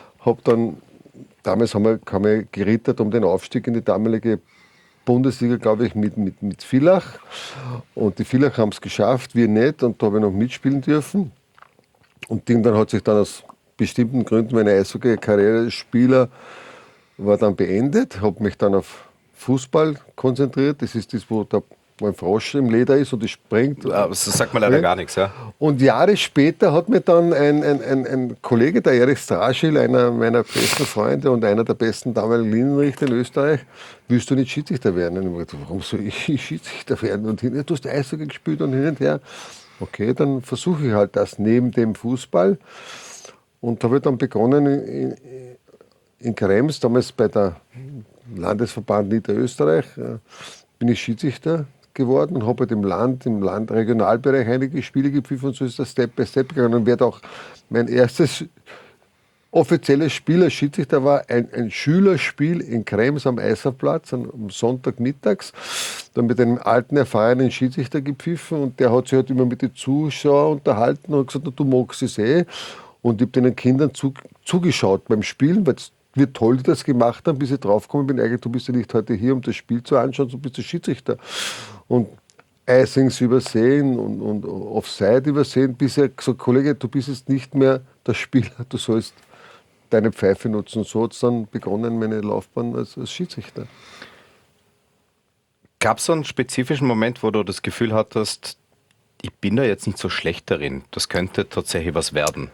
Damals haben wir gerittert um den Aufstieg in die damalige Bundesliga, glaube ich, mit Villach. Und die Villach haben es geschafft, wir nicht. Und da habe ich noch mitspielen dürfen. Und irgendwann hat sich dann aus bestimmten Gründen meine Eishockey-Karriere als Spieler war dann beendet. Habe mich dann auf Fußball konzentriert. Das ist das, wo ein Frosch im Leder ist und es springt. Das sagt man leider gar nichts, ja. Und Jahre später hat mir dann ein Kollege, der Erich Straschil, einer meiner besten Freunde und einer der besten damaligen Linienrichter in Österreich, willst du nicht Schiedsrichter werden? Und ich habe gesagt, warum soll ich Schiedsrichter werden? Und du hast Eishockey gespielt und hin und her. Okay, dann versuche ich halt das neben dem Fußball. Und habe dann begonnen in Krems, damals bei der Landesverband Niederösterreich, bin ich Schiedsrichter geworden und habe halt im Land Regionalbereich einige Spiele gepfiffen und so ist das Step by Step gegangen. Und wird auch mein erstes offizielles Spiel als Schiedsrichter war ein Schülerspiel in Krems am Eislaufplatz am Sonntagmittags. Dann mit einem alten, erfahrenen Schiedsrichter gepfiffen und der hat sich halt immer mit den Zuschauern unterhalten und gesagt, du magst es eh. Und ich habe den Kindern zugeschaut beim Spielen, weil wie toll die das gemacht haben, bis ich draufgekommen bin, eigentlich, du bist ja nicht heute hier, um das Spiel zu anschauen, du bist der Schiedsrichter. Und Icings übersehen und Offside übersehen, bis er gesagt, Kollege, du bist jetzt nicht mehr der Spieler, du sollst deine Pfeife nutzen. Und so hat es dann begonnen, meine Laufbahn als Schiedsrichter. Gab es so einen spezifischen Moment, wo du das Gefühl hattest, ich bin da jetzt nicht so schlecht darin, das könnte tatsächlich was werden?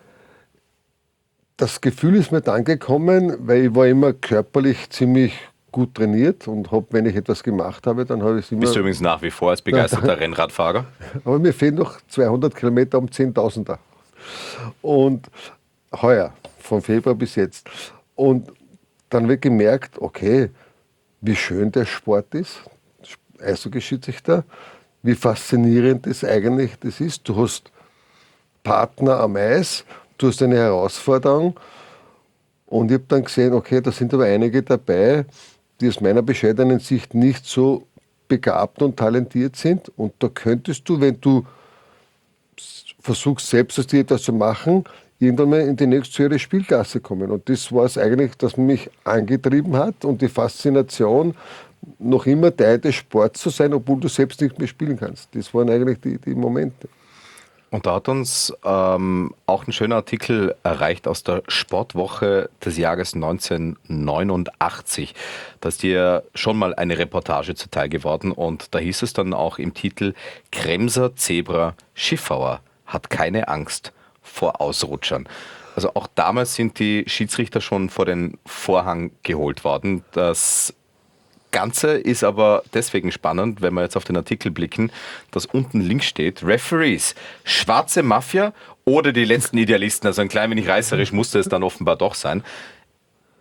Das Gefühl ist mir dann gekommen, weil ich war immer körperlich ziemlich gut trainiert und wenn ich etwas gemacht habe, dann habe ich es immer... Bist du übrigens nach wie vor als begeisterter Rennradfahrer? Aber mir fehlen noch 200 Kilometer um 10.000er. Und heuer, von Februar bis jetzt. Und dann wird gemerkt, okay, wie schön der Sport ist, Eishockey-Schiedsrichter, wie faszinierend das eigentlich das ist. Du hast Partner am Eis, du hast eine Herausforderung und ich habe dann gesehen, okay, da sind aber einige dabei, die aus meiner bescheidenen Sicht nicht so begabt und talentiert sind und da könntest du, wenn du versuchst selbst aus dir etwas zu machen, irgendwann mal in die nächsthöhere Spielklasse kommen. Und das war es eigentlich, das mich angetrieben hat und die Faszination, noch immer Teil des Sports zu sein, obwohl du selbst nicht mehr spielen kannst. Das waren eigentlich die Momente. Und da hat uns auch ein schöner Artikel erreicht aus der Sportwoche des Jahres 1989. Da ist dir schon mal eine Reportage zuteil geworden und da hieß es dann auch im Titel: Kremser Zebra Schiffauer hat keine Angst vor Ausrutschern. Also auch damals sind die Schiedsrichter schon vor den Vorhang geholt worden. Das Ganze ist aber deswegen spannend, wenn wir jetzt auf den Artikel blicken, dass unten links steht: Referees, schwarze Mafia oder die letzten Idealisten. Also ein klein wenig reißerisch musste es dann offenbar doch sein. Ich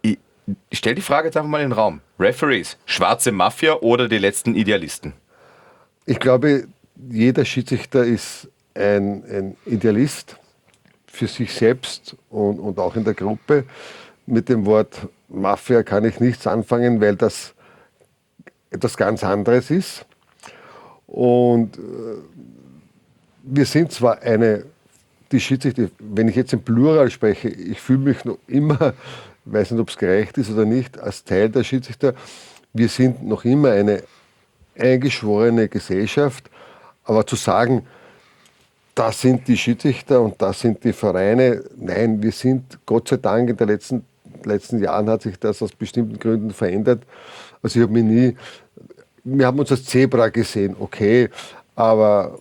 Ich stelle die Frage jetzt einfach mal in den Raum. Referees, schwarze Mafia oder die letzten Idealisten? Ich glaube, jeder Schiedsrichter ist ein Idealist für sich selbst und auch in der Gruppe. Mit dem Wort Mafia kann ich nichts anfangen, weil das etwas ganz anderes ist. Und wir sind zwar die Schiedsrichter, wenn ich jetzt im Plural spreche, ich fühle mich noch immer, weiß nicht, ob es gerecht ist oder nicht, als Teil der Schiedsrichter. Wir sind noch immer eine eingeschworene Gesellschaft, aber zu sagen, das sind die Schiedsrichter und das sind die Vereine, nein, wir sind, Gott sei Dank, in den letzten Jahren hat sich das aus bestimmten Gründen verändert. Also wir haben uns als Zebra gesehen, okay, aber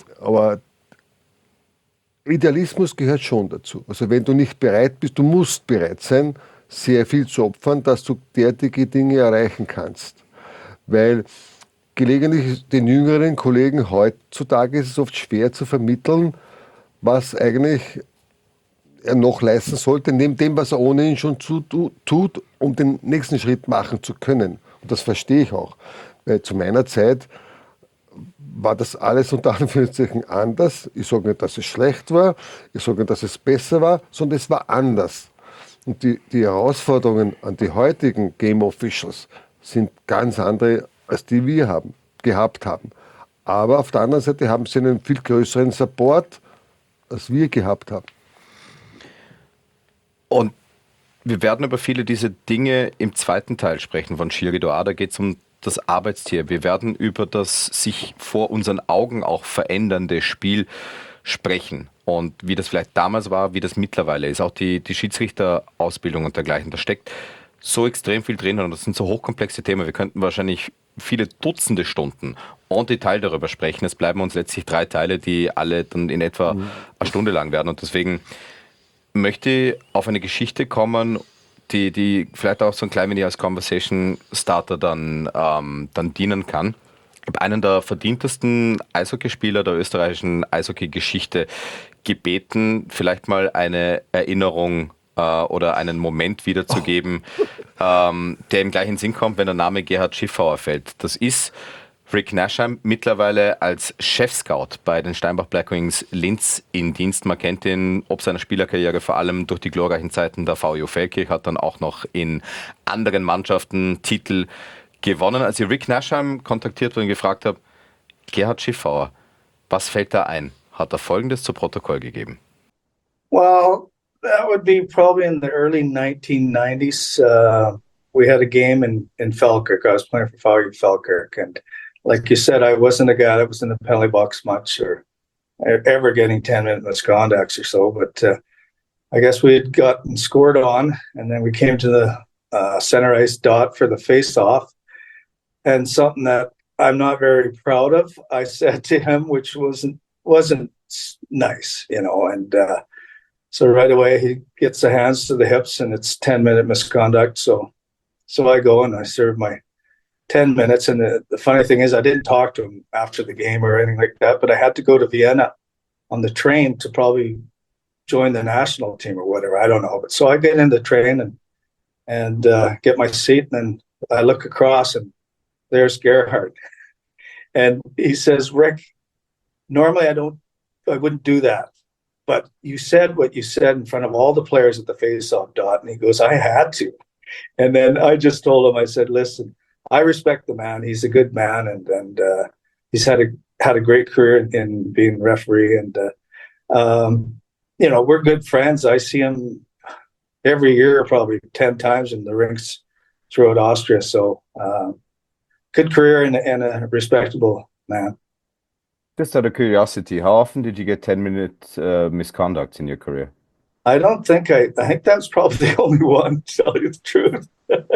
Idealismus gehört schon dazu. Also wenn du nicht bereit bist, du musst bereit sein, sehr viel zu opfern, dass du derartige Dinge erreichen kannst. Weil gelegentlich den jüngeren Kollegen heutzutage ist es oft schwer zu vermitteln, was eigentlich er noch leisten sollte, neben dem, was er ohnehin schon tut, um den nächsten Schritt machen zu können. Und das verstehe ich auch. Weil zu meiner Zeit war das alles unter Anführungszeichen anders. Ich sage nicht, dass es schlecht war, ich sage nicht, dass es besser war, sondern es war anders. Und die Herausforderungen an die heutigen Game Officials sind ganz andere, als die wir gehabt haben. Aber auf der anderen Seite haben sie einen viel größeren Support, als wir gehabt haben. Und wir werden über viele dieser Dinge im zweiten Teil sprechen von Gilles Ridoir. Da geht es um das Arbeitstier. Wir werden über das sich vor unseren Augen auch verändernde Spiel sprechen und wie das vielleicht damals war, wie das mittlerweile ist. Auch die Schiedsrichterausbildung und dergleichen. Da steckt so extrem viel drin und das sind so hochkomplexe Themen. Wir könnten wahrscheinlich viele Dutzende Stunden en Detail darüber sprechen. Es bleiben uns letztlich 3 Teile, die alle dann in etwa eine Stunde lang werden. Und deswegen möchte ich auf eine Geschichte kommen, die vielleicht auch so ein klein wenig als Conversation Starter dann dienen kann. Ich habe einen der verdientesten Eishockeyspieler der österreichischen Eishockey-Geschichte gebeten, vielleicht mal eine Erinnerung oder einen Moment wiederzugeben, der im gleichen Sinn kommt, wenn der Name Gerhard Schiffauer fällt. Das ist Rick Nashheim, mittlerweile als Chef-Scout bei den Steinbach Blackwings Linz in Dienst. Man kennt ihn ob seiner Spielerkarriere vor allem durch die glorreichen Zeiten der VJO Feldkirch, hat dann auch noch in anderen Mannschaften Titel gewonnen. Als ich Rick Nashheim kontaktiert und gefragt habe, Gerhard Schiffauer, was fällt da ein? Hat er Folgendes zu Protokoll gegeben. Well, that would be probably in the early 1990s. We had a game in Falkirk. I was playing for Falkirk, and like you said, I wasn't a guy that was in the penalty box much or ever getting 10-minute misconducts or so. But I guess we had gotten scored on, and then we came to the center ice dot for the face-off. And something that I'm not very proud of, I said to him, which wasn't nice, you know. And so right away he gets the hands to the hips, and it's 10-minute misconduct. So I go and I serve my 10 minutes. And the funny thing is I didn't talk to him after the game or anything like that, but I had to go to Vienna on the train to probably join the national team or whatever. I don't know. But so I get in the train and get my seat, and then I look across and there's Gerhard. And he says, Rick, normally I wouldn't do that. But you said what you said in front of all the players at the face-off dot. And he goes, I had to. And then I just told him, I said, listen, I respect the man. He's a good man, and he's had a great career in being referee. And you know, we're good friends. I see him every year, probably 10 times in the rinks throughout Austria. So good career and a respectable man. Just out of curiosity, how often did you get 10-minute misconducts in your career? I don't think I think that's probably the only one, to tell you the truth.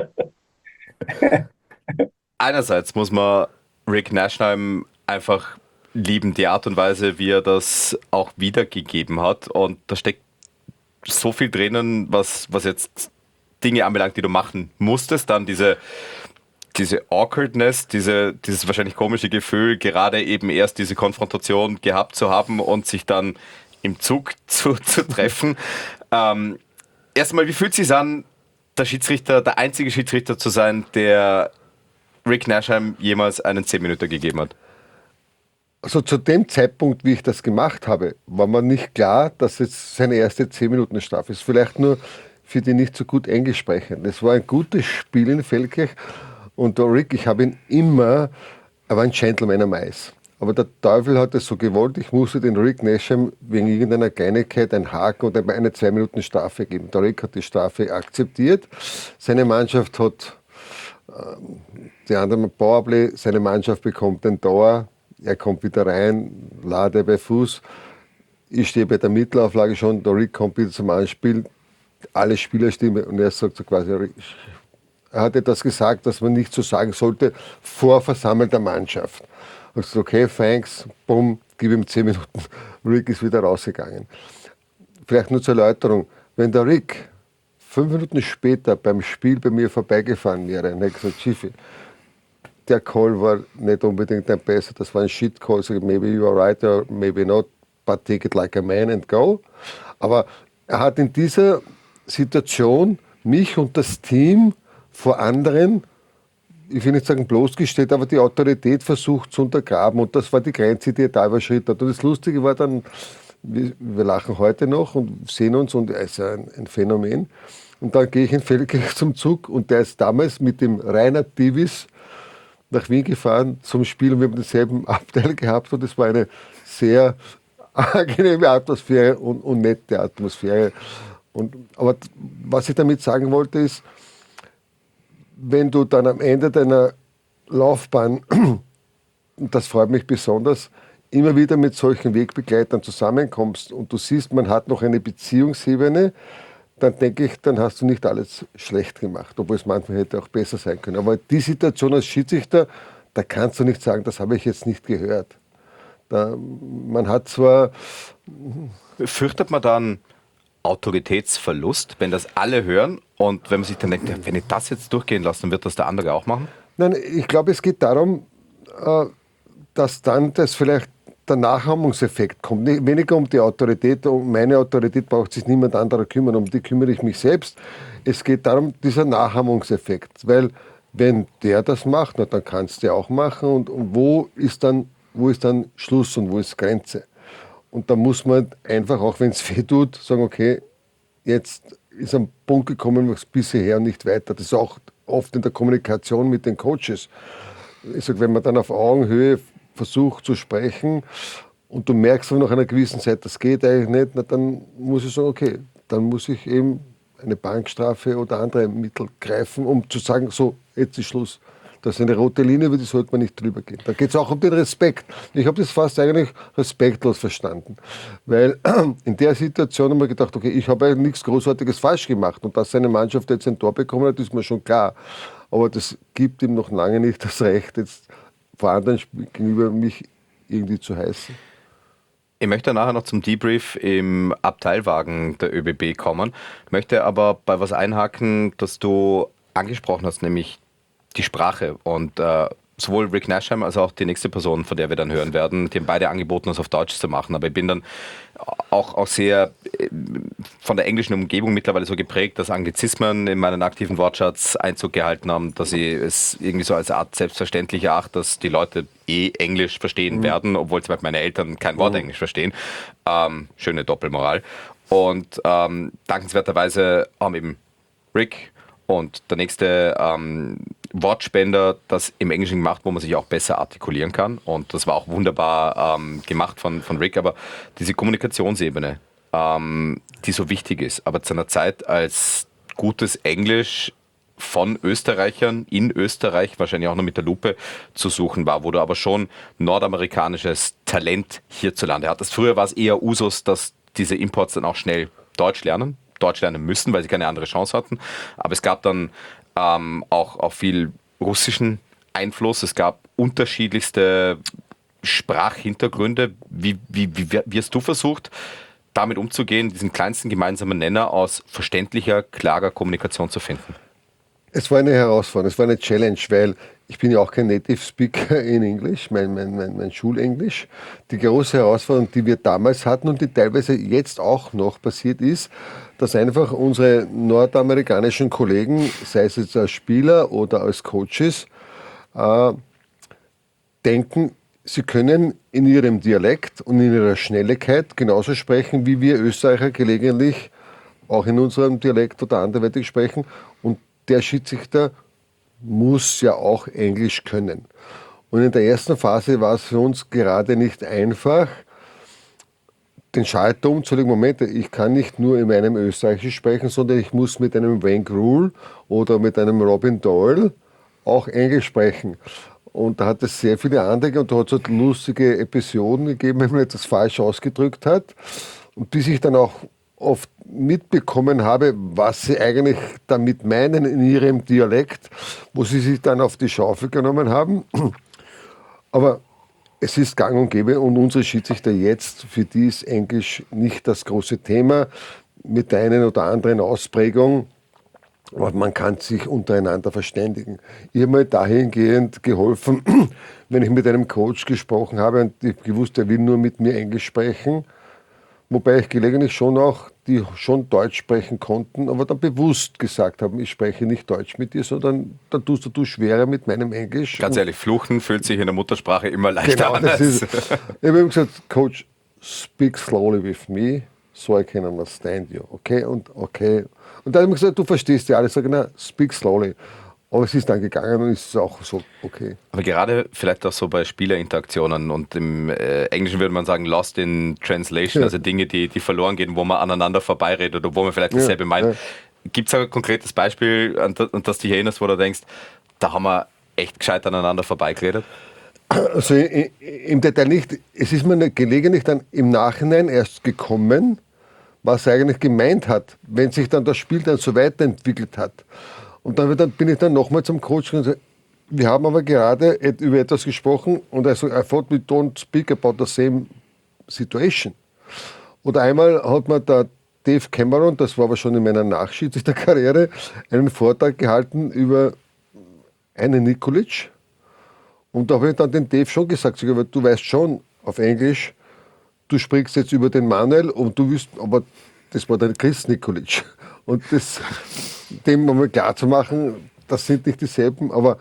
Einerseits muss man Rick Nashheim einfach lieben, die Art und Weise, wie er das auch wiedergegeben hat. Und da steckt so viel drinnen, was jetzt Dinge anbelangt, die du machen musstest. Dann diese Awkwardness, dieses wahrscheinlich komische Gefühl, gerade eben erst diese Konfrontation gehabt zu haben und sich dann im Zug zu treffen. Erstmal, wie fühlt es sich an, der einzige Schiedsrichter zu sein, der Rick Nashheim jemals einen 10-Minüter gegeben hat? Also zu dem Zeitpunkt, wie ich das gemacht habe, war mir nicht klar, dass jetzt seine erste 10-Minuten-Strafe ist. Vielleicht nur für die nicht so gut Englisch sprechen. Das war ein gutes Spiel in Feldkirch und der Rick, er war ein Gentleman am Eis. Aber der Teufel hat es so gewollt, ich musste den Rick Nashheim wegen irgendeiner Kleinigkeit einen Haken oder eine 2-Minuten-Strafe geben. Der Rick hat die Strafe akzeptiert. Seine Mannschaft hat die anderen Powerplay, seine Mannschaft bekommt ein Tor, er kommt wieder rein, Lade bei Fuß. Ich stehe bei der Mittelauflage schon, der Rick kommt wieder zum Anspiel, alle Spieler stehen und er sagt so quasi, er hat etwas gesagt, das man nicht so sagen sollte vor versammelter Mannschaft. Und ich so, okay, thanks, bumm, gib ihm 10 Minuten. Rick ist wieder rausgegangen. Vielleicht nur zur Erläuterung, wenn der Rick 5 Minuten später beim Spiel bei mir vorbeigefahren wäre, und hätte gesagt, Schiffi, der Call war nicht unbedingt ein besser, das war ein Shit-Call, so maybe you are right or maybe not, but take it like a man and go. Aber er hat in dieser Situation mich und das Team vor anderen, ich will nicht sagen bloßgestellt, aber die Autorität versucht zu untergraben. Und das war die Grenze, die er da überschritten hat. Und das Lustige war dann, wir lachen heute noch und sehen uns und er ist ein Phänomen. Und dann gehe ich in Feldkirch zum Zug und der ist damals mit dem Rainer Divis nach Wien gefahren zum Spiel und wir haben denselben Abteil gehabt und es war eine sehr angenehme Atmosphäre und nette Atmosphäre. Aber was ich damit sagen wollte ist, wenn du dann am Ende deiner Laufbahn, und das freut mich besonders, immer wieder mit solchen Wegbegleitern zusammenkommst und du siehst, man hat noch eine Beziehungsebene, dann denke ich, dann hast du nicht alles schlecht gemacht, obwohl es manchmal hätte auch besser sein können. Aber die Situation als Schiedsrichter, da kannst du nicht sagen, das habe ich jetzt nicht gehört. Man hat zwar... Fürchtet man dann Autoritätsverlust, wenn das alle hören und wenn man sich dann denkt, wenn ich das jetzt durchgehen lasse, dann wird das der andere auch machen? Nein, ich glaube, es geht darum, dass dann das vielleicht der Nachahmungseffekt kommt. Weniger um die Autorität, um meine Autorität braucht sich niemand anderer kümmern, um die kümmere ich mich selbst. Es geht darum, dieser Nachahmungseffekt, weil wenn der das macht, na, dann kannst du ja auch machen und wo ist dann Schluss und wo ist Grenze? Und da muss man einfach, auch wenn es weh tut, sagen, okay, jetzt ist ein Punkt gekommen, was bisher nicht weiter. Das ist auch oft in der Kommunikation mit den Coaches. Ich sage, wenn man dann auf Augenhöhe versucht zu sprechen und du merkst nach einer gewissen Zeit, das geht eigentlich nicht, na, dann muss ich sagen, okay, dann muss ich eben eine Bankstrafe oder andere Mittel greifen, um zu sagen, so, jetzt ist Schluss. Das ist eine rote Linie, über die sollte man nicht drüber gehen. Da geht es auch um den Respekt. Ich habe das fast eigentlich respektlos verstanden. Weil in der Situation haben wir gedacht, okay, ich habe eigentlich nichts Großartiges falsch gemacht. Und dass seine Mannschaft jetzt ein Tor bekommen hat, ist mir schon klar. Aber das gibt ihm noch lange nicht das Recht, jetzt vor anderen gegenüber mich irgendwie zu heißen. Ich möchte nachher noch zum Debrief im Abteilwagen der ÖBB kommen. Ich möchte aber bei was einhaken, das du angesprochen hast, nämlich die Sprache. Und sowohl Rick Nashheim als auch die nächste Person, von der wir dann hören werden, die haben beide angeboten, das auf Deutsch zu machen. Aber ich bin dann auch sehr von der englischen Umgebung mittlerweile so geprägt, dass Anglizismen in meinen aktiven Wortschatz Einzug gehalten haben, dass ich es irgendwie so als Art selbstverständlich erachte, dass die Leute Englisch verstehen werden, obwohl zum Beispiel meine Eltern kein Wort Englisch verstehen. Schöne Doppelmoral. Und dankenswerterweise haben eben Rick und der nächste Wortspender das im Englischen gemacht, wo man sich auch besser artikulieren kann. Und das war auch wunderbar gemacht von Rick. Aber diese Kommunikationsebene, die so wichtig ist, aber zu einer Zeit, als gutes Englisch von Österreichern in Österreich, wahrscheinlich auch noch mit der Lupe zu suchen war, wo du aber schon nordamerikanisches Talent hierzulande hattest. Früher war es eher Usus, dass diese Imports dann auch schnell Deutsch lernen müssen, weil sie keine andere Chance hatten. Aber es gab dann auch viel russischen Einfluss. Es gab unterschiedlichste Sprachhintergründe. Wie hast du versucht, damit umzugehen, diesen kleinsten gemeinsamen Nenner aus verständlicher, klarer Kommunikation zu finden? Es war eine Herausforderung, es war eine Challenge, weil ich bin ja auch kein Native Speaker in Englisch, mein Schulenglisch. Die große Herausforderung, die wir damals hatten und die teilweise jetzt auch noch passiert ist, dass einfach unsere nordamerikanischen Kollegen, sei es jetzt als Spieler oder als Coaches, denken, sie können in ihrem Dialekt und in ihrer Schnelligkeit genauso sprechen, wie wir Österreicher gelegentlich auch in unserem Dialekt oder anderweitig sprechen. Und der Schiedsrichter muss ja auch Englisch können. Und in der ersten Phase war es für uns gerade nicht einfach, den Schalter umzulegen. Moment, ich kann nicht nur in meinem Österreichisch sprechen, sondern ich muss mit einem Wayne Grul oder mit einem Robin Doyle auch Englisch sprechen. Und da hat es sehr viele Anträge und da hat es halt lustige Episoden gegeben, wenn man etwas falsch ausgedrückt hat. Und bis ich dann auch oft mitbekommen habe, was sie eigentlich damit meinen in ihrem Dialekt, wo sie sich dann auf die Schaufel genommen haben. Aber es ist gang und gäbe und unsere Schiedsrichter jetzt, für die ist Englisch nicht das große Thema, mit der einen oder anderen Ausprägung. Aber man kann sich untereinander verständigen. Ich habe mir dahingehend geholfen, wenn ich mit einem Coach gesprochen habe und ich gewusst, er will nur mit mir Englisch sprechen, wobei ich gelegentlich schon auch, die schon Deutsch sprechen konnten, aber dann bewusst gesagt haben, ich spreche nicht Deutsch mit dir, sondern dann tust du schwerer mit meinem Englisch. Ganz ehrlich, fluchen fühlt sich in der Muttersprache immer leichter Genau, an. das ist, ich habe ihm gesagt, Coach, speak slowly with me, so I can understand you. Okay. Und dann habe ich gesagt, du verstehst ja alles. Ich sage, na, speak slowly. Aber es ist dann gegangen und es ist auch so okay. Aber gerade vielleicht auch so bei Spielerinteraktionen und im Englischen würde man sagen lost in translation, also Dinge, die verloren gehen, wo man aneinander vorbeiredet oder wo man vielleicht dasselbe meint. Ja. Gibt es ein konkretes Beispiel, an das du dich erinnerst, wo du denkst, da haben wir echt gescheit aneinander vorbeigeredet? Also im Detail nicht. Es ist mir gelegentlich dann im Nachhinein erst gekommen, was er eigentlich gemeint hat, wenn sich dann das Spiel dann so weiterentwickelt hat. Und dann bin ich dann nochmal zum Coach und gesagt, wir haben aber gerade über etwas gesprochen und er sagt, I thought we don't speak about the same situation. Oder einmal hat mir der Dave Cameron, das war aber schon in meiner Nachschiedsrichterkarriere, einen Vortrag gehalten über einen Nikolic. Und da habe ich dann den Dave schon gesagt, du weißt schon auf Englisch, du sprichst jetzt über den Manuel und du wirst, aber das war der Chris Nikolic. Und dem mal klar zu machen, das sind nicht dieselben, aber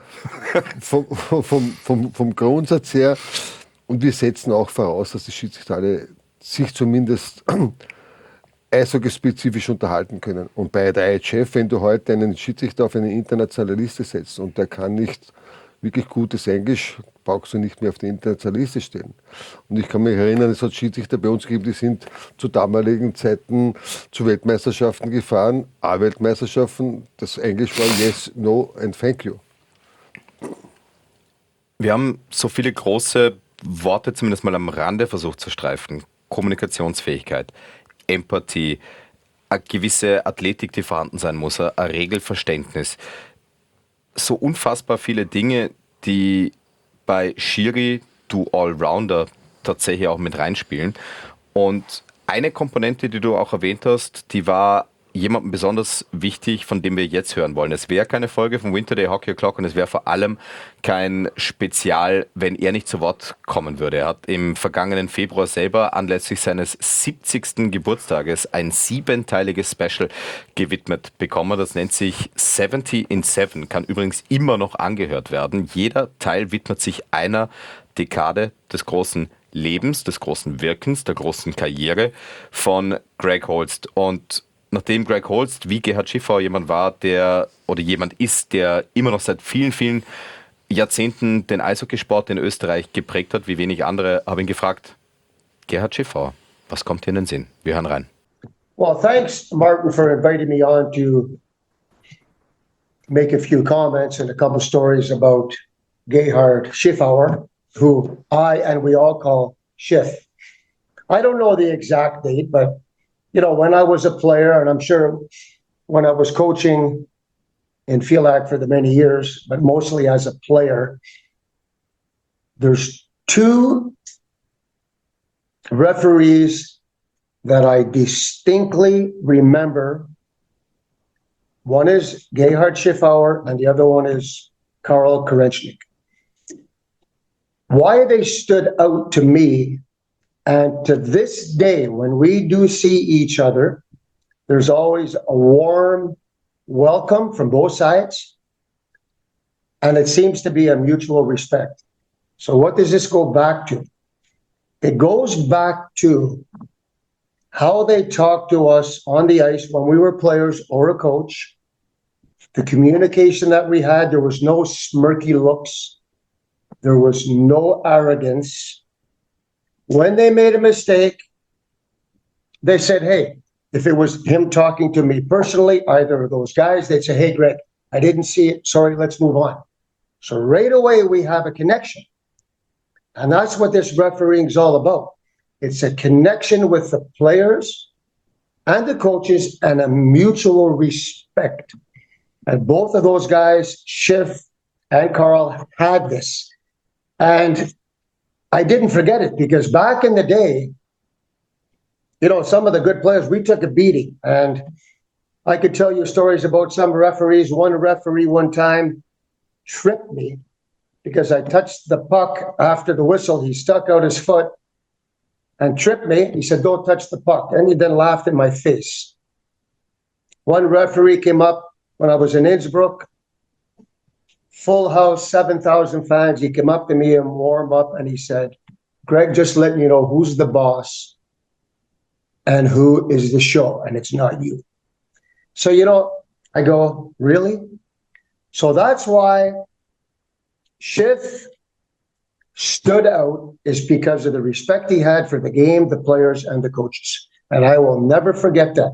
vom Grundsatz her, und wir setzen auch voraus, dass die Schiedsrichter alle sich zumindest eishockeyspezifisch unterhalten können. Und bei der IHF, wenn du heute einen Schiedsrichter auf eine internationale Liste setzt und der kann nicht wirklich gutes Englisch, brauchst du nicht mehr auf der internationalen Liste stehen. Und ich kann mich erinnern, es hat Schiedsrichter bei uns gegeben, die sind zu damaligen Zeiten zu Weltmeisterschaften gefahren, A-Weltmeisterschaften, das Englisch war yes, no and thank you. Wir haben so viele große Worte zumindest mal am Rande versucht zu streifen. Kommunikationsfähigkeit, Empathie, eine gewisse Athletik, die vorhanden sein muss, ein Regelverständnis. So unfassbar viele Dinge, die bei Schiri, du Allrounder, tatsächlich auch mit reinspielen. Und eine Komponente, die du auch erwähnt hast, die war jemandem besonders wichtig, von dem wir jetzt hören wollen. Es wäre keine Folge von Winter Day Hockey O'Clock und es wäre vor allem kein Spezial, wenn er nicht zu Wort kommen würde. Er hat im vergangenen Februar selber anlässlich seines 70. Geburtstages ein 7-teiliges Special gewidmet bekommen. Das nennt sich 70 in 7, kann übrigens immer noch angehört werden. Jeder Teil widmet sich einer Dekade des großen Lebens, des großen Wirkens, der großen Karriere von Greg Holst. Und nachdem Greg Holst wie Gerhard Schiffauer jemand war, jemand ist, der immer noch seit vielen, vielen Jahrzehnten den Eishockeysport in Österreich geprägt hat, wie wenig andere, habe ich ihn gefragt, Gerhard Schiffauer, was kommt dir in den Sinn? Wir hören rein. Well, thanks, Martin, for inviting me on to make a few comments and a couple stories about Gerhard Schiffauer, who we all call Schiff. I don't know the exact date, but you know, when I was a player, and I'm sure when I was coaching in Fielac for the many years, but mostly as a player, there's two referees that I distinctly remember One is Gerhard Schiffauer, and the other one is Karl Korenchnik. Why they stood out to me, and to this day, when we do see each other, there's always a warm welcome from both sides, and it seems to be a mutual respect. So what does this go back to? It goes back to how they talked to us on the ice when we were players or a coach, the communication that we had. There was no smirky looks. There was no arrogance. When they made a mistake, they said, hey, if it was him talking to me personally, either of those guys, they'd say, hey, Greg, I didn't see it. Sorry, let's move on. So right away, we have a connection. And that's what this refereeing is all about. It's a connection with the players and the coaches and a mutual respect. And both of those guys, Schiff and Karl, had this. And I didn't forget it, because back in the day, you know, some of the good players, we took a beating. And I could tell you stories about some referees. One referee one time tripped me because I touched the puck after the whistle. He stuck out his foot and tripped me. He said, don't touch the puck. And he then laughed in my face. One referee came up when I was in Innsbruck, full house, 7,000 fans. He came up to me and warmed up, and he said, Greg, just letting you know who's the boss and who is the show, and it's not you. So, you know, I go, really? So that's why Schiff stood out, is because of the respect he had for the game, the players, and the coaches. And I will never forget that.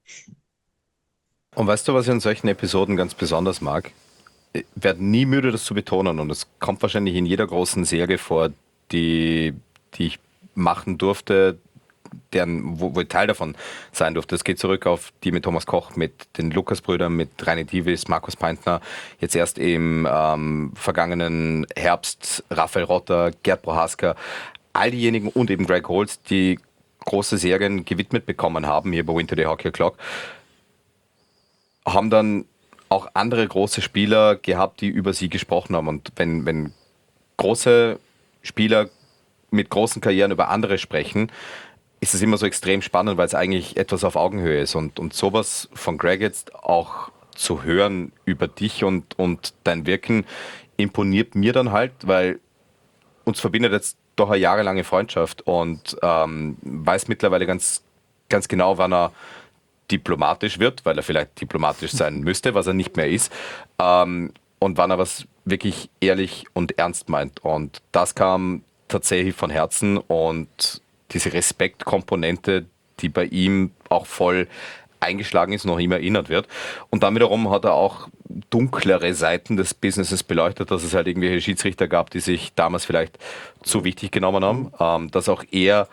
Und weißt du, was ich an solchen Episoden ganz besonders mag? Ich werde nie müde, das zu betonen, und es kommt wahrscheinlich in jeder großen Serie vor, die ich machen durfte, wo ich Teil davon sein durfte. Es geht zurück auf die mit Thomas Koch, mit den Lukas-Brüdern, mit Reini Divis, Markus Peintner, jetzt erst im vergangenen Herbst Raphael Rotter, Gerd Prohaska, all diejenigen und eben Greg Holtz, die große Serien gewidmet bekommen haben hier bei Winter Day Hockey O'Clock, haben dann auch andere große Spieler gehabt, die über sie gesprochen haben. Und wenn große Spieler mit großen Karrieren über andere sprechen, ist es immer so extrem spannend, weil es eigentlich etwas auf Augenhöhe ist. Und sowas von Greg jetzt auch zu hören über dich und dein Wirken imponiert mir dann halt, weil uns verbindet jetzt doch eine jahrelange Freundschaft, und weiß mittlerweile ganz, ganz genau, wann er diplomatisch wird, weil er vielleicht diplomatisch sein müsste, was er nicht mehr ist, und wann er was wirklich ehrlich und ernst meint. Und das kam tatsächlich von Herzen, und diese Respektkomponente, die bei ihm auch voll eingeschlagen ist, noch immer erinnert wird. Und dann wiederum hat er auch dunklere Seiten des Businesses beleuchtet, dass es halt irgendwelche Schiedsrichter gab, die sich damals vielleicht zu wichtig genommen haben, dass auch er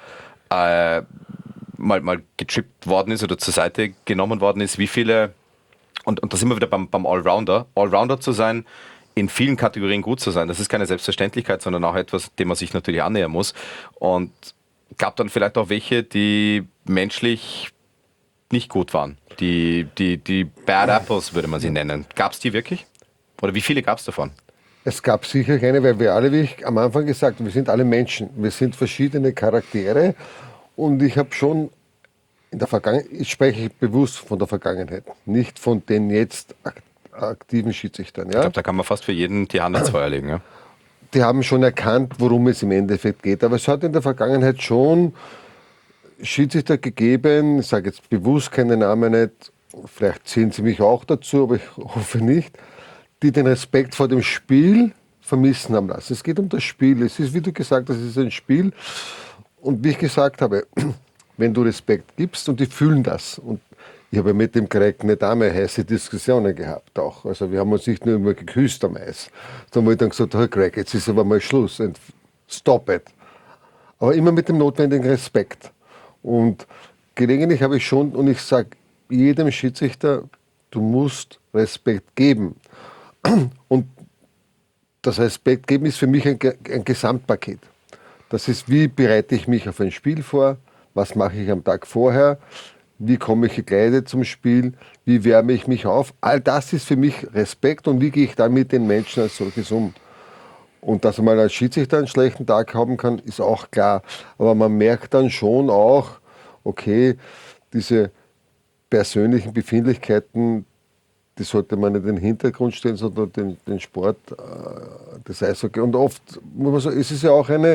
mal getrippt worden ist oder zur Seite genommen worden ist. Wie viele, und da sind wir wieder beim Allrounder zu sein, in vielen Kategorien gut zu sein, das ist keine Selbstverständlichkeit, sondern auch etwas, dem man sich natürlich annähern muss. Und gab dann vielleicht auch welche, die menschlich nicht gut waren. Die Bad Apples, würde man sie nennen. Gab es die wirklich? Oder wie viele gab es davon? Es gab sicher keine, weil wir alle, wie ich am Anfang gesagt habe, wir sind alle Menschen. Wir sind verschiedene Charaktere. Und ich habe schon in der Vergangenheit, ich spreche bewusst von der Vergangenheit, nicht von den jetzt aktiven Schiedsrichtern. Ja? Ich glaube, da kann man fast für jeden die Hand ins Feuer legen. Ja? Die haben schon erkannt, worum es im Endeffekt geht. Aber es hat in der Vergangenheit schon Schiedsrichter gegeben, ich sage jetzt bewusst keine Namen nicht, vielleicht ziehen sie mich auch dazu, aber ich hoffe nicht, die den Respekt vor dem Spiel vermissen haben lassen. Es geht um das Spiel. Es ist, wie du gesagt hast, es ist ein Spiel. Und wie ich gesagt habe, wenn du Respekt gibst, und die fühlen das. Und ich habe mit dem Greg eine Dame heiße Diskussionen gehabt auch. Also wir haben uns nicht nur immer geküsst am Eis. Da habe ich dann gesagt, hey Greg, jetzt ist aber mal Schluss. Und stop it. Aber immer mit dem notwendigen Respekt. Und gelegentlich habe ich schon, und ich sage jedem Schiedsrichter, du musst Respekt geben. Und das Respekt geben ist für mich ein Gesamtpaket. Das ist, wie bereite ich mich auf ein Spiel vor, was mache ich am Tag vorher, wie komme ich gekleidet zum Spiel, wie wärme ich mich auf. All das ist für mich Respekt und wie gehe ich dann mit den Menschen als solches um. Und dass man als Schiedsrichter einen schlechten Tag haben kann, ist auch klar. Aber man merkt dann schon auch, okay, diese persönlichen Befindlichkeiten, die sollte man in den Hintergrund stellen, sondern den Sport, das Eishockey. Und oft, muss man sagen, ist es ja auch eine,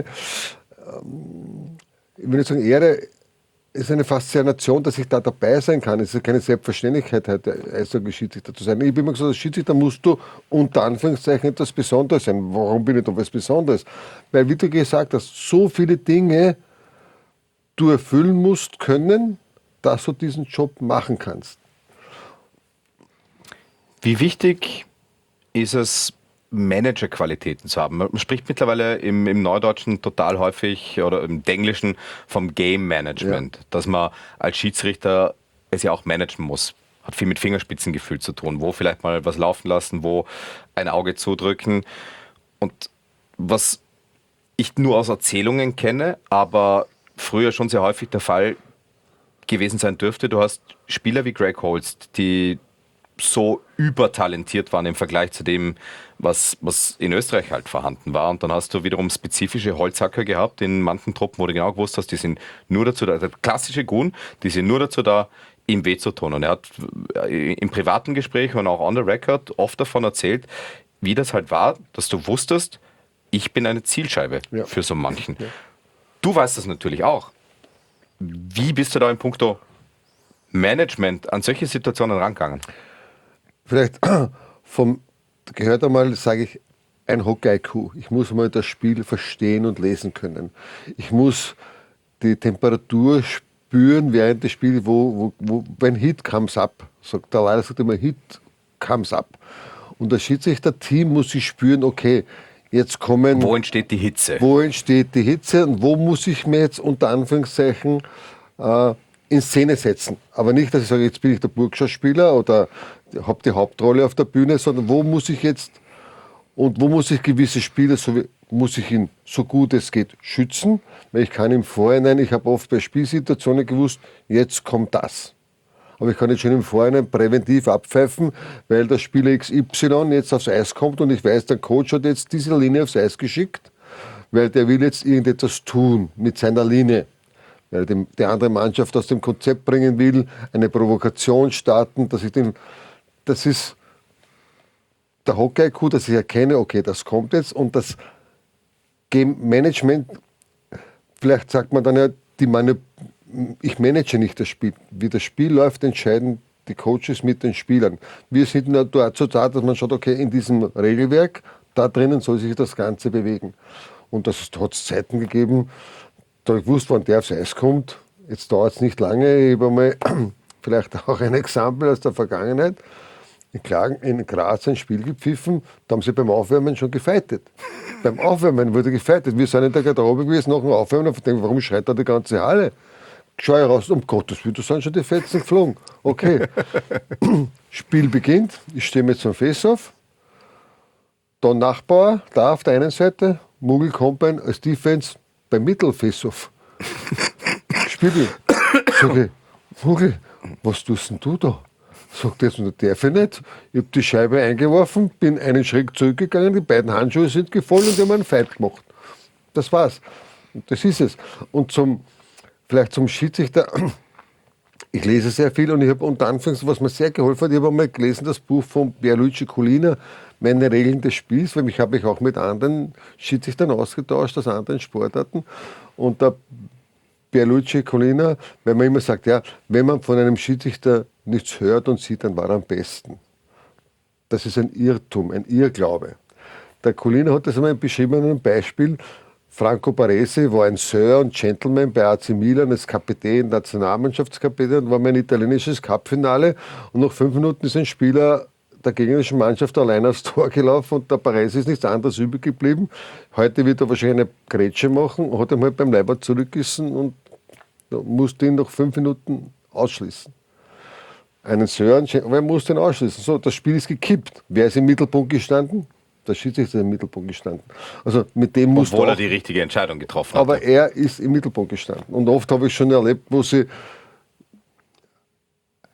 ich will nicht sagen Ehre, ist eine Faszination, dass ich da dabei sein kann. Es ist keine Selbstverständlichkeit, heute Eishockey-Schiedsrichter zu sein. Ich bin immer gesagt, als Schiedsrichter musst du unter Anführungszeichen etwas Besonderes sein. Warum bin ich da was Besonderes? Weil, wie du gesagt hast, so viele Dinge du erfüllen musst können, dass du diesen Job machen kannst. Wie wichtig ist es, Managerqualitäten zu haben? Man spricht mittlerweile im Neudeutschen total häufig oder im Englischen vom Game Management, dass man als Schiedsrichter es ja auch managen muss. Hat viel mit Fingerspitzengefühl zu tun, wo vielleicht mal was laufen lassen, wo ein Auge zudrücken. Und was ich nur aus Erzählungen kenne, aber früher schon sehr häufig der Fall gewesen sein dürfte, du hast Spieler wie Greg Holst, die so übertalentiert waren im Vergleich zu dem, was in Österreich halt vorhanden war. Und dann hast du wiederum spezifische Holzhacker gehabt in manchen Truppen, wo du genau gewusst hast, die sind nur dazu da, der klassische Gun, die sind nur dazu da, ihm weh zu tun. Und er hat im privaten Gespräch und auch on the record oft davon erzählt, wie das halt war, dass du wusstest, ich bin eine Zielscheibe für so manchen. Ja. Du weißt das natürlich auch. Wie bist du da in puncto Management an solche Situationen rangegangen? Vielleicht gehört einmal, sage ich, ein Hockey-IQ. Ich muss mal das Spiel verstehen und lesen können. Ich muss die Temperatur spüren während des Spiels, wenn Hit comes up, sagt der Leiter, sagt immer Hit comes up. Und das Schiedsrichter-Team muss sich spüren, okay, jetzt kommen... Wo entsteht die Hitze? Wo entsteht die Hitze und wo muss ich mir jetzt unter Anführungszeichen in Szene setzen. Aber nicht, dass ich sage, jetzt bin ich der Burgschauspieler oder habe die Hauptrolle auf der Bühne, sondern wo muss ich jetzt und wo muss ich gewisse Spieler, muss ich ihn so gut es geht schützen, weil ich kann im Vorhinein, ich habe oft bei Spielsituationen gewusst, jetzt kommt das. Aber ich kann jetzt schon im Vorhinein präventiv abpfeifen, weil der Spieler XY jetzt aufs Eis kommt und ich weiß, der Coach hat jetzt diese Linie aufs Eis geschickt, weil der will jetzt irgendetwas tun mit seiner Linie. Weil die andere Mannschaft aus dem Konzept bringen will, eine Provokation starten, das ist der Hockey-IQ, dass ich erkenne, okay, das kommt jetzt und das Game Management, vielleicht sagt man dann ja, ich manage nicht das Spiel. Wie das Spiel läuft, entscheiden die Coaches mit den Spielern. Wir sind nur dazu da, dass man schaut, okay, in diesem Regelwerk, da drinnen soll sich das Ganze bewegen. Und das hat es Zeiten gegeben, da habe ich gewusst, wann der aufs Eis kommt. Jetzt dauert es nicht lange. Ich habe einmal vielleicht auch ein Exempel aus der Vergangenheit. In Graz ein Spiel gepfiffen, da haben sie beim Aufwärmen schon gefeitet. Beim Aufwärmen wurde gefeitet. Wir sind in der Garderobe gewesen nach dem Aufwärmen und denken, warum schreit da die ganze Halle? Schau ich raus, um Gottes Willen, da sind schon die Fetzen geflogen. Okay, Spiel beginnt, ich stehe mit so einem Face-Off. Dann Nachbauer, da auf der einen Seite, Mugel Combine als Defense beim Mittel-Face-Off. Spiegel. Sag ich, Mugel, was tust denn du da? Sagt er, das darf ich nicht. Ich habe die Scheibe eingeworfen, bin einen Schritt zurückgegangen, die beiden Handschuhe sind gefallen und die haben einen Fight gemacht. Das war's. Und das ist es. Und vielleicht zum Schiedsrichter, ich lese sehr viel und ich habe unter Anfangs, was mir sehr geholfen hat, ich habe einmal gelesen, das Buch von Pierluigi Collina, Meine Regeln des Spiels, weil mich habe ich auch mit anderen Schiedsrichtern ausgetauscht, aus anderen Sportarten. Und der Pierluigi Collina, weil man immer sagt, ja, wenn man von einem Schiedsrichter nichts hört und sieht, dann war er am besten. Das ist ein Irrtum, ein Irrglaube. Der Collina hat das einmal beschrieben an einem Beispiel. Franco Baresi war ein Sir und Gentleman bei AC Milan als Kapitän, Nationalmannschaftskapitän, war mein italienisches Cup-Finale und nach 5 Minuten ist ein Spieler der gegnerischen Mannschaft allein aufs Tor gelaufen und der Baresi ist nichts anderes übrig geblieben. Heute wird er wahrscheinlich eine Grätsche machen und hat ihn halt beim Leibwart zurückgerissen und musste ihn nach 5 Minuten ausschließen. Einen Sir, aber er musste ihn ausschließen. So, das Spiel ist gekippt. Wer ist im Mittelpunkt gestanden? Der Schiedsrichter ist im Mittelpunkt gestanden. Also mit dem musste Obwohl er die richtige Entscheidung getroffen hat. Aber er ist im Mittelpunkt gestanden. Und oft habe ich schon erlebt, wo sie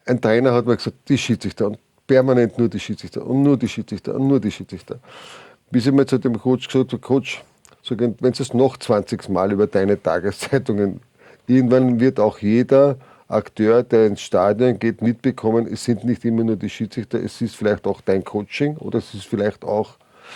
ein Trainer hat mir gesagt, die Schiedsrichter und permanent nur die Schiedsrichter und nur die Schiedsrichter und nur die Schiedsrichter. Bis ich mal zu dem Coach gesagt habe, Coach, wenn du es noch 20 Mal über deine Tageszeitungen, irgendwann wird auch jeder Akteur, der ins Stadion geht, mitbekommen, es sind nicht immer nur die Schiedsrichter, es ist vielleicht auch dein Coaching oder es ist vielleicht auch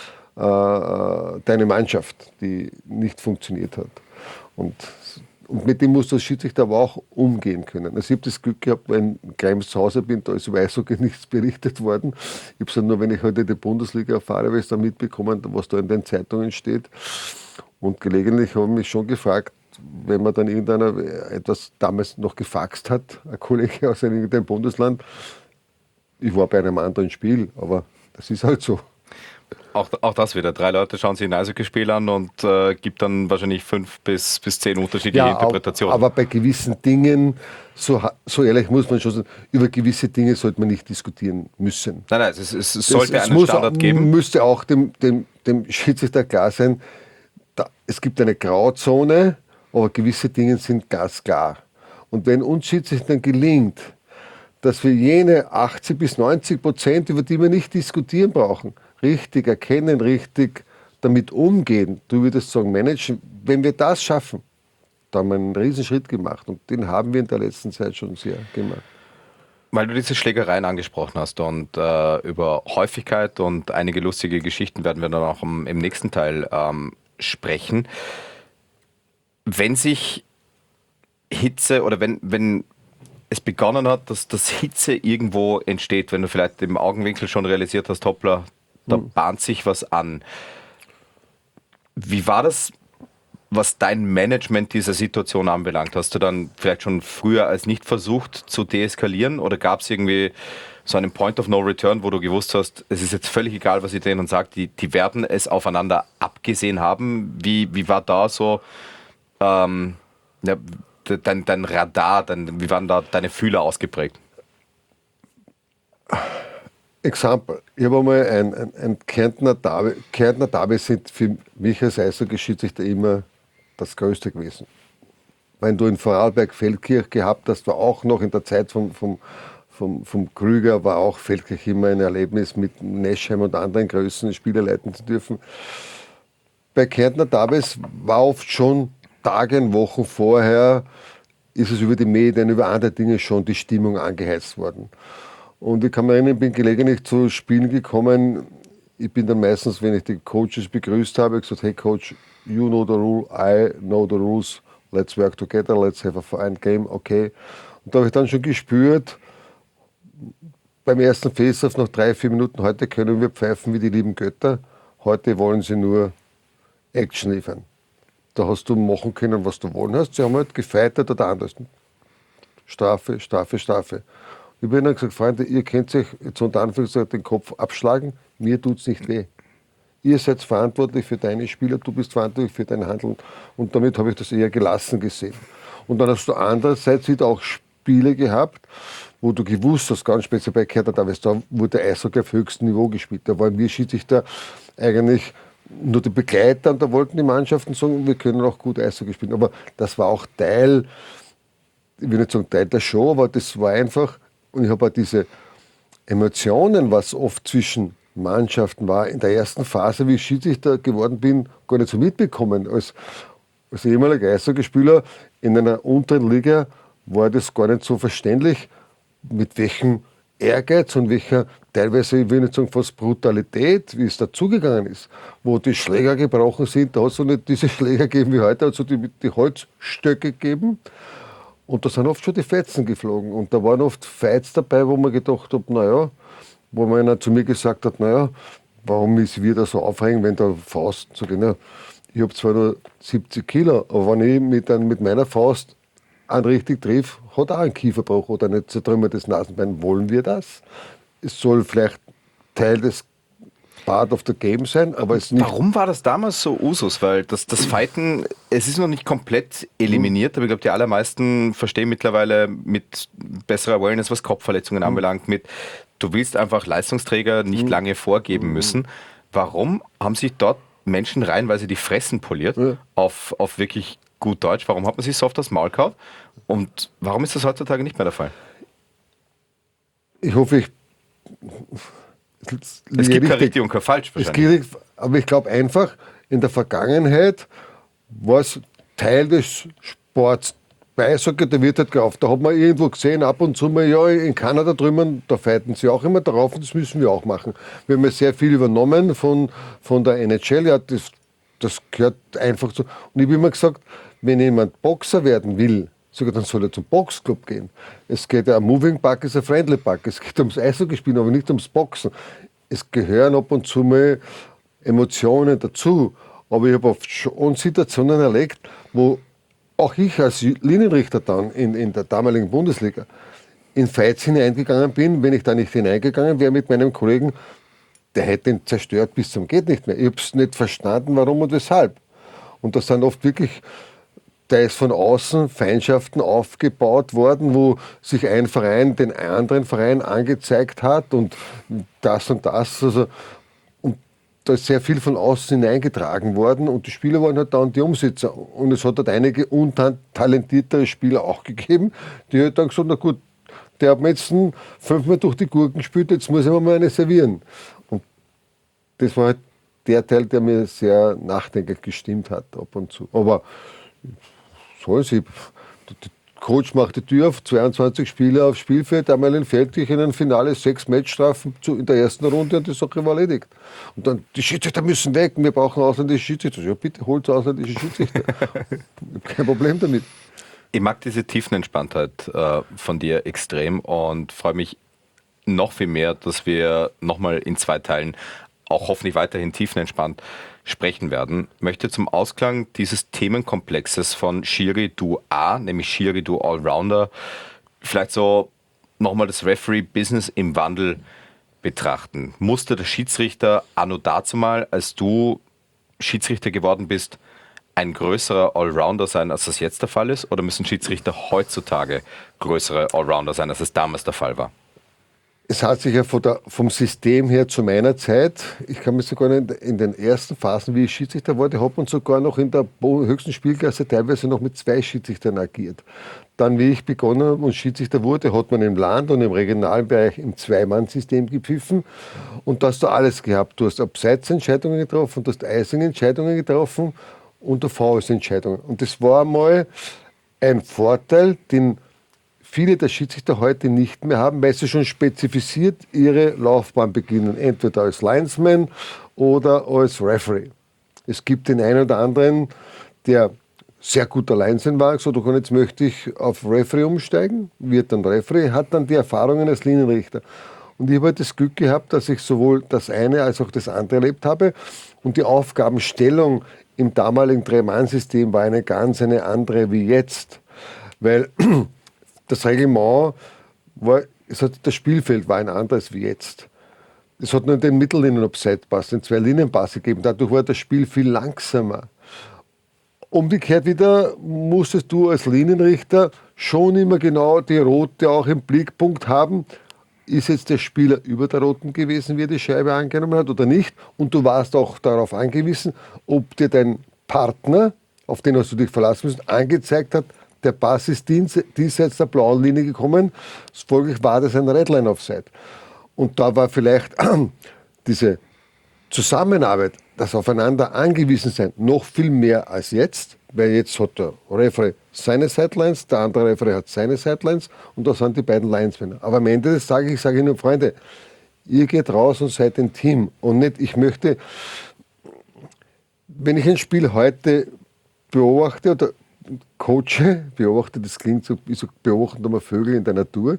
deine Mannschaft, die nicht funktioniert hat. Und mit dem muss der Schiedsrichter aber auch umgehen können. Also ich habe das Glück gehabt, wenn ich gleich zu Hause bin, da ist über Eishockey nichts berichtet worden. Ich habe es nur, wenn ich heute die Bundesliga erfahre, weil ich da mitbekommen, was da in den Zeitungen steht. Und gelegentlich habe ich mich schon gefragt, wenn man dann irgendeiner etwas damals noch gefaxt hat, ein Kollege aus irgendeinem Bundesland, ich war bei einem anderen Spiel, aber das ist halt so. Auch das wieder. 3 Leute schauen sich ein Eishockeyspiel an und gibt dann wahrscheinlich 5 bis 10 unterschiedliche Interpretationen. Aber bei gewissen Dingen, so ehrlich muss man schon sagen, über gewisse Dinge sollte man nicht diskutieren müssen. Nein, es sollte einen Standard geben. Müsste auch dem Schiedsrichter klar sein, es gibt eine Grauzone, aber gewisse Dinge sind ganz klar. Und wenn uns Schiedsrichtern gelingt, dass wir jene 80-90%, über die wir nicht diskutieren brauchen, richtig erkennen, richtig damit umgehen, du würdest sagen, managen, wenn wir das schaffen, da haben wir einen Riesenschritt gemacht und den haben wir in der letzten Zeit schon sehr gemacht. Weil du diese Schlägereien angesprochen hast und über Häufigkeit und einige lustige Geschichten werden wir dann auch im nächsten Teil sprechen. Wenn sich Hitze oder wenn es begonnen hat, dass Hitze irgendwo entsteht, wenn du vielleicht im Augenwinkel schon realisiert hast, hoppla, da bahnt sich was an. Wie war das, was dein Management dieser Situation anbelangt? Hast du dann vielleicht schon früher als nicht versucht zu deeskalieren oder gab es irgendwie so einen Point of No Return, wo du gewusst hast, es ist jetzt völlig egal, was ich denen sage, die werden es aufeinander abgesehen haben? Wie war da so dein Radar, wie waren da deine Fühler ausgeprägt? Example. Ich habe einmal ein Kärntner Derby. Kärntner Derby sind für mich als Eishockey-Schiedsrichter immer das Größte gewesen. Wenn du in Vorarlberg-Feldkirch gehabt hast, war auch noch in der Zeit vom Krüger, war auch Feldkirch immer ein Erlebnis, mit Neschheim und anderen Größen Spieler leiten zu dürfen. Bei Kärntner Derbys war oft schon Tage, Wochen vorher, ist es über die Medien, über andere Dinge schon die Stimmung angeheizt worden. Und ich kann mich erinnern, ich bin gelegentlich zu Spielen gekommen. Ich bin dann meistens, wenn ich die Coaches begrüßt habe, gesagt, hey Coach, you know the rule, I know the rules, let's work together, let's have a fine game, okay. Und da habe ich dann schon gespürt, beim ersten Face-Off nach 3-4 Minuten, heute können wir pfeifen wie die lieben Götter, heute wollen sie nur Action liefern. Da hast du machen können, was du wollen hast. Sie haben halt gefeitert oder anders. Strafe, Strafe, Strafe. Ich habe ihnen gesagt, Freunde, ihr könnt euch jetzt unter Anführungszeichen den Kopf abschlagen, mir tut es nicht weh. Ihr seid verantwortlich für deine Spieler, du bist verantwortlich für dein Handeln. Und damit habe ich das eher gelassen gesehen. Und dann hast du andererseits wieder auch Spiele gehabt, wo du gewusst hast, ganz speziell bei Kärntner, da wurde Eishockey auf höchstem Niveau gespielt. Da waren wir Schiedsrichter eigentlich nur die Begleiter und da wollten die Mannschaften sagen, wir können auch gut Eishockey spielen. Aber das war auch Teil, ich will nicht sagen Teil der Show, aber das war einfach, und ich habe auch diese Emotionen, was oft zwischen Mannschaften war, in der ersten Phase, wie ich Schiedsrichter geworden bin, gar nicht so mitbekommen. Als ehemaliger Eishockeyspieler in einer unteren Liga war das gar nicht so verständlich, mit welchem Ehrgeiz und welcher teilweise, ich will nicht sagen fast Brutalität, wie es dazugegangen ist, wo die Schläger gebrochen sind, da hat es so nicht diese Schläger gegeben wie heute, also die Holzstöcke gegeben. Und da sind oft schon die Fetzen geflogen. Und da waren oft Fights dabei, wo man gedacht hat, naja, wo man einer zu mir gesagt hat, naja, warum ist wieder so aufregend, wenn der Faust, sag ich, na, ich habe zwar nur 70 Kilo, aber wenn ich mit meiner Faust einen richtig triff, hat auch einen Kieferbruch oder nicht zertrümmertes Nasenbein. Wollen wir das? Es soll vielleicht Teil des Part of the Game sein, aber es nicht. Warum war das damals so Usus? Weil das Fighten, es ist noch nicht komplett eliminiert, aber ich glaube, die allermeisten verstehen mittlerweile mit besserer Awareness, was Kopfverletzungen anbelangt, mit du willst einfach Leistungsträger nicht lange vorgeben müssen. Warum haben sich dort Menschen reihenweise die Fressen poliert auf wirklich gut Deutsch? Warum hat man sich so oft das Maul gehauen? Und warum ist das heutzutage nicht mehr der Fall? ich hoffe, es gibt kein richtig und kein falsch wahrscheinlich. Aber ich glaube einfach, in der Vergangenheit war es Teil des Sports. Bei Eishockey, da wird halt gerauft. Da hat man irgendwo gesehen, ab und zu mal, ja, in Kanada drüben, da fighten sie auch immer darauf und das müssen wir auch machen. Wir haben ja sehr viel übernommen von der NHL, ja, das gehört einfach so. Und ich habe immer gesagt, wenn jemand Boxer werden will, sogar dann soll er zum Boxclub gehen. Es geht ja, ein Moving Park ist ein Friendly Park. Es geht ums Eishockey spielen, aber nicht ums Boxen. Es gehören ab und zu mal Emotionen dazu. Aber ich habe oft schon Situationen erlebt, wo auch ich als Linienrichter dann in der damaligen Bundesliga in Fights hineingegangen bin. Wenn ich da nicht hineingegangen wäre mit meinem Kollegen, der hätte ihn zerstört bis zum geht nicht mehr. Ich habe es nicht verstanden, warum und weshalb. Und das sind oft wirklich, da ist von außen Feindschaften aufgebaut worden, wo sich ein Verein den anderen Verein angezeigt hat und das und das. Also, und da ist sehr viel von außen hineingetragen worden und die Spieler waren halt dann die Umsetzer. Und es hat halt einige untalentiertere Spieler auch gegeben, die halt dann gesagt, na gut, der hat mir jetzt 5-mal durch die Gurken gespielt, jetzt muss ich mir mal eine servieren. Und das war halt der Teil, der mir sehr nachdenklich gestimmt hat ab und zu. Aber so ist es. Der Coach macht die Tür auf, 22 Spieler aufs Spielfeld, einmal entfällt ich in ein Finale 6 Matchstrafen in der ersten Runde und die Sache war erledigt. Und dann, die Schiedsrichter müssen weg, wir brauchen ausländische Schiedsrichter. Ja, bitte holt ausländische Schiedsrichter. Ich habe kein Problem damit. Ich mag diese Tiefenentspanntheit von dir extrem und freue mich noch viel mehr, dass wir nochmal in 2 Teilen auch hoffentlich weiterhin tiefenentspannt sprechen werden. Ich möchte zum Ausklang dieses Themenkomplexes von Schiri Du A, nämlich Schiri Du Allrounder, vielleicht so nochmal das Referee-Business im Wandel betrachten. Musste der Schiedsrichter anno dazumal, als du Schiedsrichter geworden bist, ein größerer Allrounder sein, als das jetzt der Fall ist? Oder müssen Schiedsrichter heutzutage größere Allrounder sein, als es damals der Fall war? Es hat sich ja vom System her zu meiner Zeit, ich kann mich sogar in den ersten Phasen, wie ich Schiedsrichter wurde, hat man sogar noch in der höchsten Spielklasse teilweise noch mit 2 Schiedsrichtern agiert. Dann, wie ich begonnen und Schiedsrichter wurde, hat man im Land und im regionalen Bereich im 2-Mann-System gepfiffen. Und da hast du alles gehabt. Du hast Abseitsentscheidungen getroffen, du hast Icing-Entscheidungen getroffen und du Fouls-Entscheidungen. Und das war mal ein Vorteil, den viele der Schiedsrichter heute nicht mehr haben, weil sie schon spezifiziert ihre Laufbahn beginnen, entweder als Linesman oder als Referee. Es gibt den einen oder anderen, der sehr guter Linesman war, gesagt, okay, jetzt möchte ich auf Referee umsteigen, wird dann Referee, hat dann die Erfahrungen als Linienrichter. Und ich habe halt das Glück gehabt, dass ich sowohl das eine als auch das andere erlebt habe. Und die Aufgabenstellung im damaligen 3-Mann-System war eine andere wie jetzt. Weil das Reglement war, das Spielfeld war ein anderes wie jetzt. Es hat nur den Mittellinien-Offside-Pass, den 2-Linien-Pass gegeben. Dadurch war das Spiel viel langsamer. Umgekehrt wieder musstest du als Linienrichter schon immer genau die Rote auch im Blickpunkt haben. Ist jetzt der Spieler über der Roten gewesen, wie er die Scheibe angenommen hat oder nicht? Und du warst auch darauf angewiesen, ob dir dein Partner, auf den hast du dich verlassen müssen, angezeigt hat, der Pass ist diesseits der blauen Linie gekommen, folglich war das ein Redline-Offside. Und da war vielleicht diese Zusammenarbeit, das Aufeinander angewiesen sein, noch viel mehr als jetzt, weil jetzt hat der Referee seine Sidelines, der andere Referee hat seine Sidelines und da sind die beiden Linesmänner. Aber am Ende des Tages, ich sage Ihnen, Freunde, ihr geht raus und seid ein Team und nicht, ich möchte, wenn ich ein Spiel heute beobachte oder coache, beobachte, das klingt so, wie so beobachten wir Vögel in der Natur,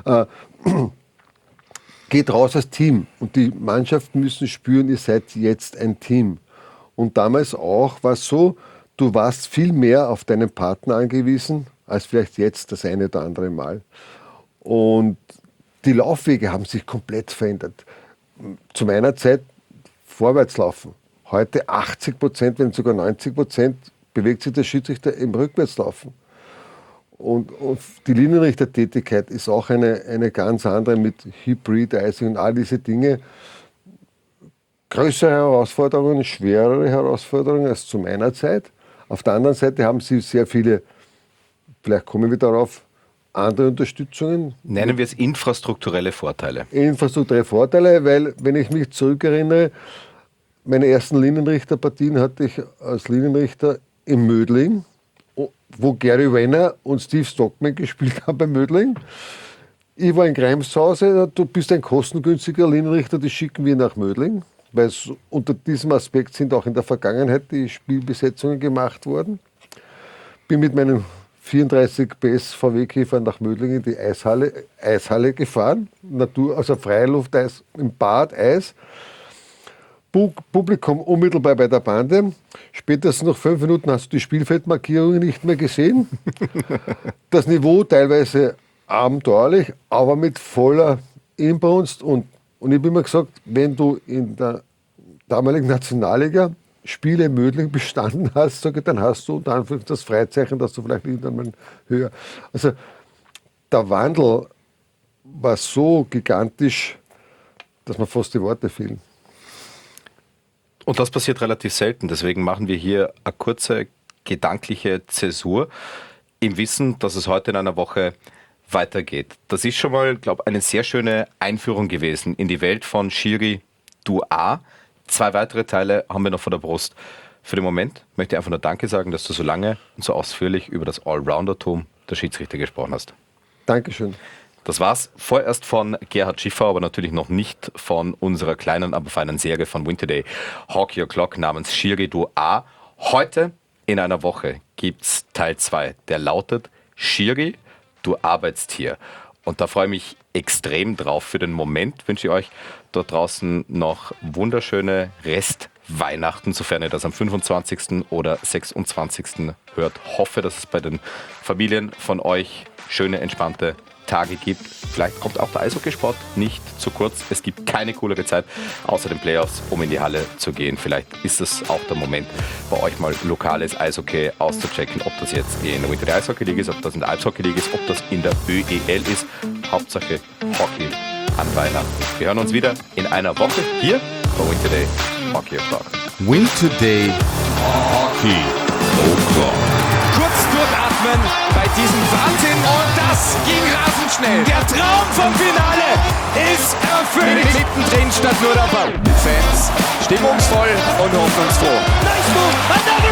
geht raus als Team und die Mannschaften müssen spüren, ihr seid jetzt ein Team. Und damals auch war es so, du warst viel mehr auf deinen Partner angewiesen, als vielleicht jetzt das eine oder andere Mal. Und die Laufwege haben sich komplett verändert. Zu meiner Zeit vorwärts laufen. Heute 80%, wenn sogar 90%, bewegt sich der Schiedsrichter im Rückwärtslaufen. Und die Linienrichtertätigkeit ist auch eine ganz andere mit Hybrid-Icing und all diese Dinge. Größere Herausforderungen, schwerere Herausforderungen als zu meiner Zeit. Auf der anderen Seite haben sie sehr viele, vielleicht kommen wir darauf, andere Unterstützungen. Nennen wir es infrastrukturelle Vorteile. Infrastrukturelle Vorteile, weil, wenn ich mich zurückerinnere, meine ersten Linienrichterpartien hatte ich als Linienrichter in Mödling, wo Gary Renner und Steve Stockman gespielt haben bei Mödling. Ich war in Greims zu Hause, du bist ein kostengünstiger Linienrichter, die schicken wir nach Mödling, weil unter diesem Aspekt sind auch in der Vergangenheit die Spielbesetzungen gemacht worden. Bin mit meinem 34 PS VW-Käfer nach Mödling in die Eishalle gefahren, also Freilufteis im Bad, Eis. Publikum unmittelbar bei der Bande. Spätestens nach 5 Minuten hast du die Spielfeldmarkierungen nicht mehr gesehen. Das Niveau teilweise abenteuerlich, aber mit voller Inbrunst. Und ich habe immer gesagt, wenn du in der damaligen Nationalliga Spiele in Mödling bestanden hast, dann hast du unter Anführungszeichen das Freizeichen, dass du vielleicht irgendwann mal höher. Also der Wandel war so gigantisch, dass mir fast die Worte fehlen. Und das passiert relativ selten. Deswegen machen wir hier eine kurze gedankliche Zäsur im Wissen, dass es heute in einer Woche weitergeht. Das ist schon mal, glaube ich, eine sehr schöne Einführung gewesen in die Welt von Schiri Du A. 2 weitere Teile haben wir noch vor der Brust. Für den Moment möchte ich einfach nur Danke sagen, dass du so lange und so ausführlich über das Allroundertum der Schiedsrichter gesprochen hast. Dankeschön. Das war's vorerst von Gerhard Schiffer, aber natürlich noch nicht von unserer kleinen, aber feinen Serie von Winterday Hockey O'Clock namens Schiri Du A. Heute in einer Woche gibt's Teil 2, der lautet Schiri, du Arbeitstier. Und da freue ich mich extrem drauf. Für den Moment wünsche ich euch dort draußen noch wunderschöne Restweihnachten, sofern ihr das am 25. oder 26. hört. Hoffe, dass es bei den Familien von euch schöne, entspannte Tage gibt. Vielleicht kommt auch der Eishockeysport nicht zu kurz. Es gibt keine coolere Zeit außer den Playoffs, um in die Halle zu gehen. Vielleicht ist es auch der Moment, bei euch mal lokales Eishockey auszuchecken, ob das jetzt in der Winter Day Eishockey League ist, ob das in der Eishockey League ist, ob das in der ÖEL ist. Hauptsache Hockey an Weihnachten. Wir hören uns wieder in einer Woche hier bei Winter Day Hockey O'Clock. Winter Day Hockey O'Clock. Kurz durchatmen bei diesem Wahnsinn und das ging rasend schnell. Der Traum vom Finale ist erfüllt. Mittendrin statt nur dabei. Fans stimmungsvoll und hoffnungsfroh. Nice move,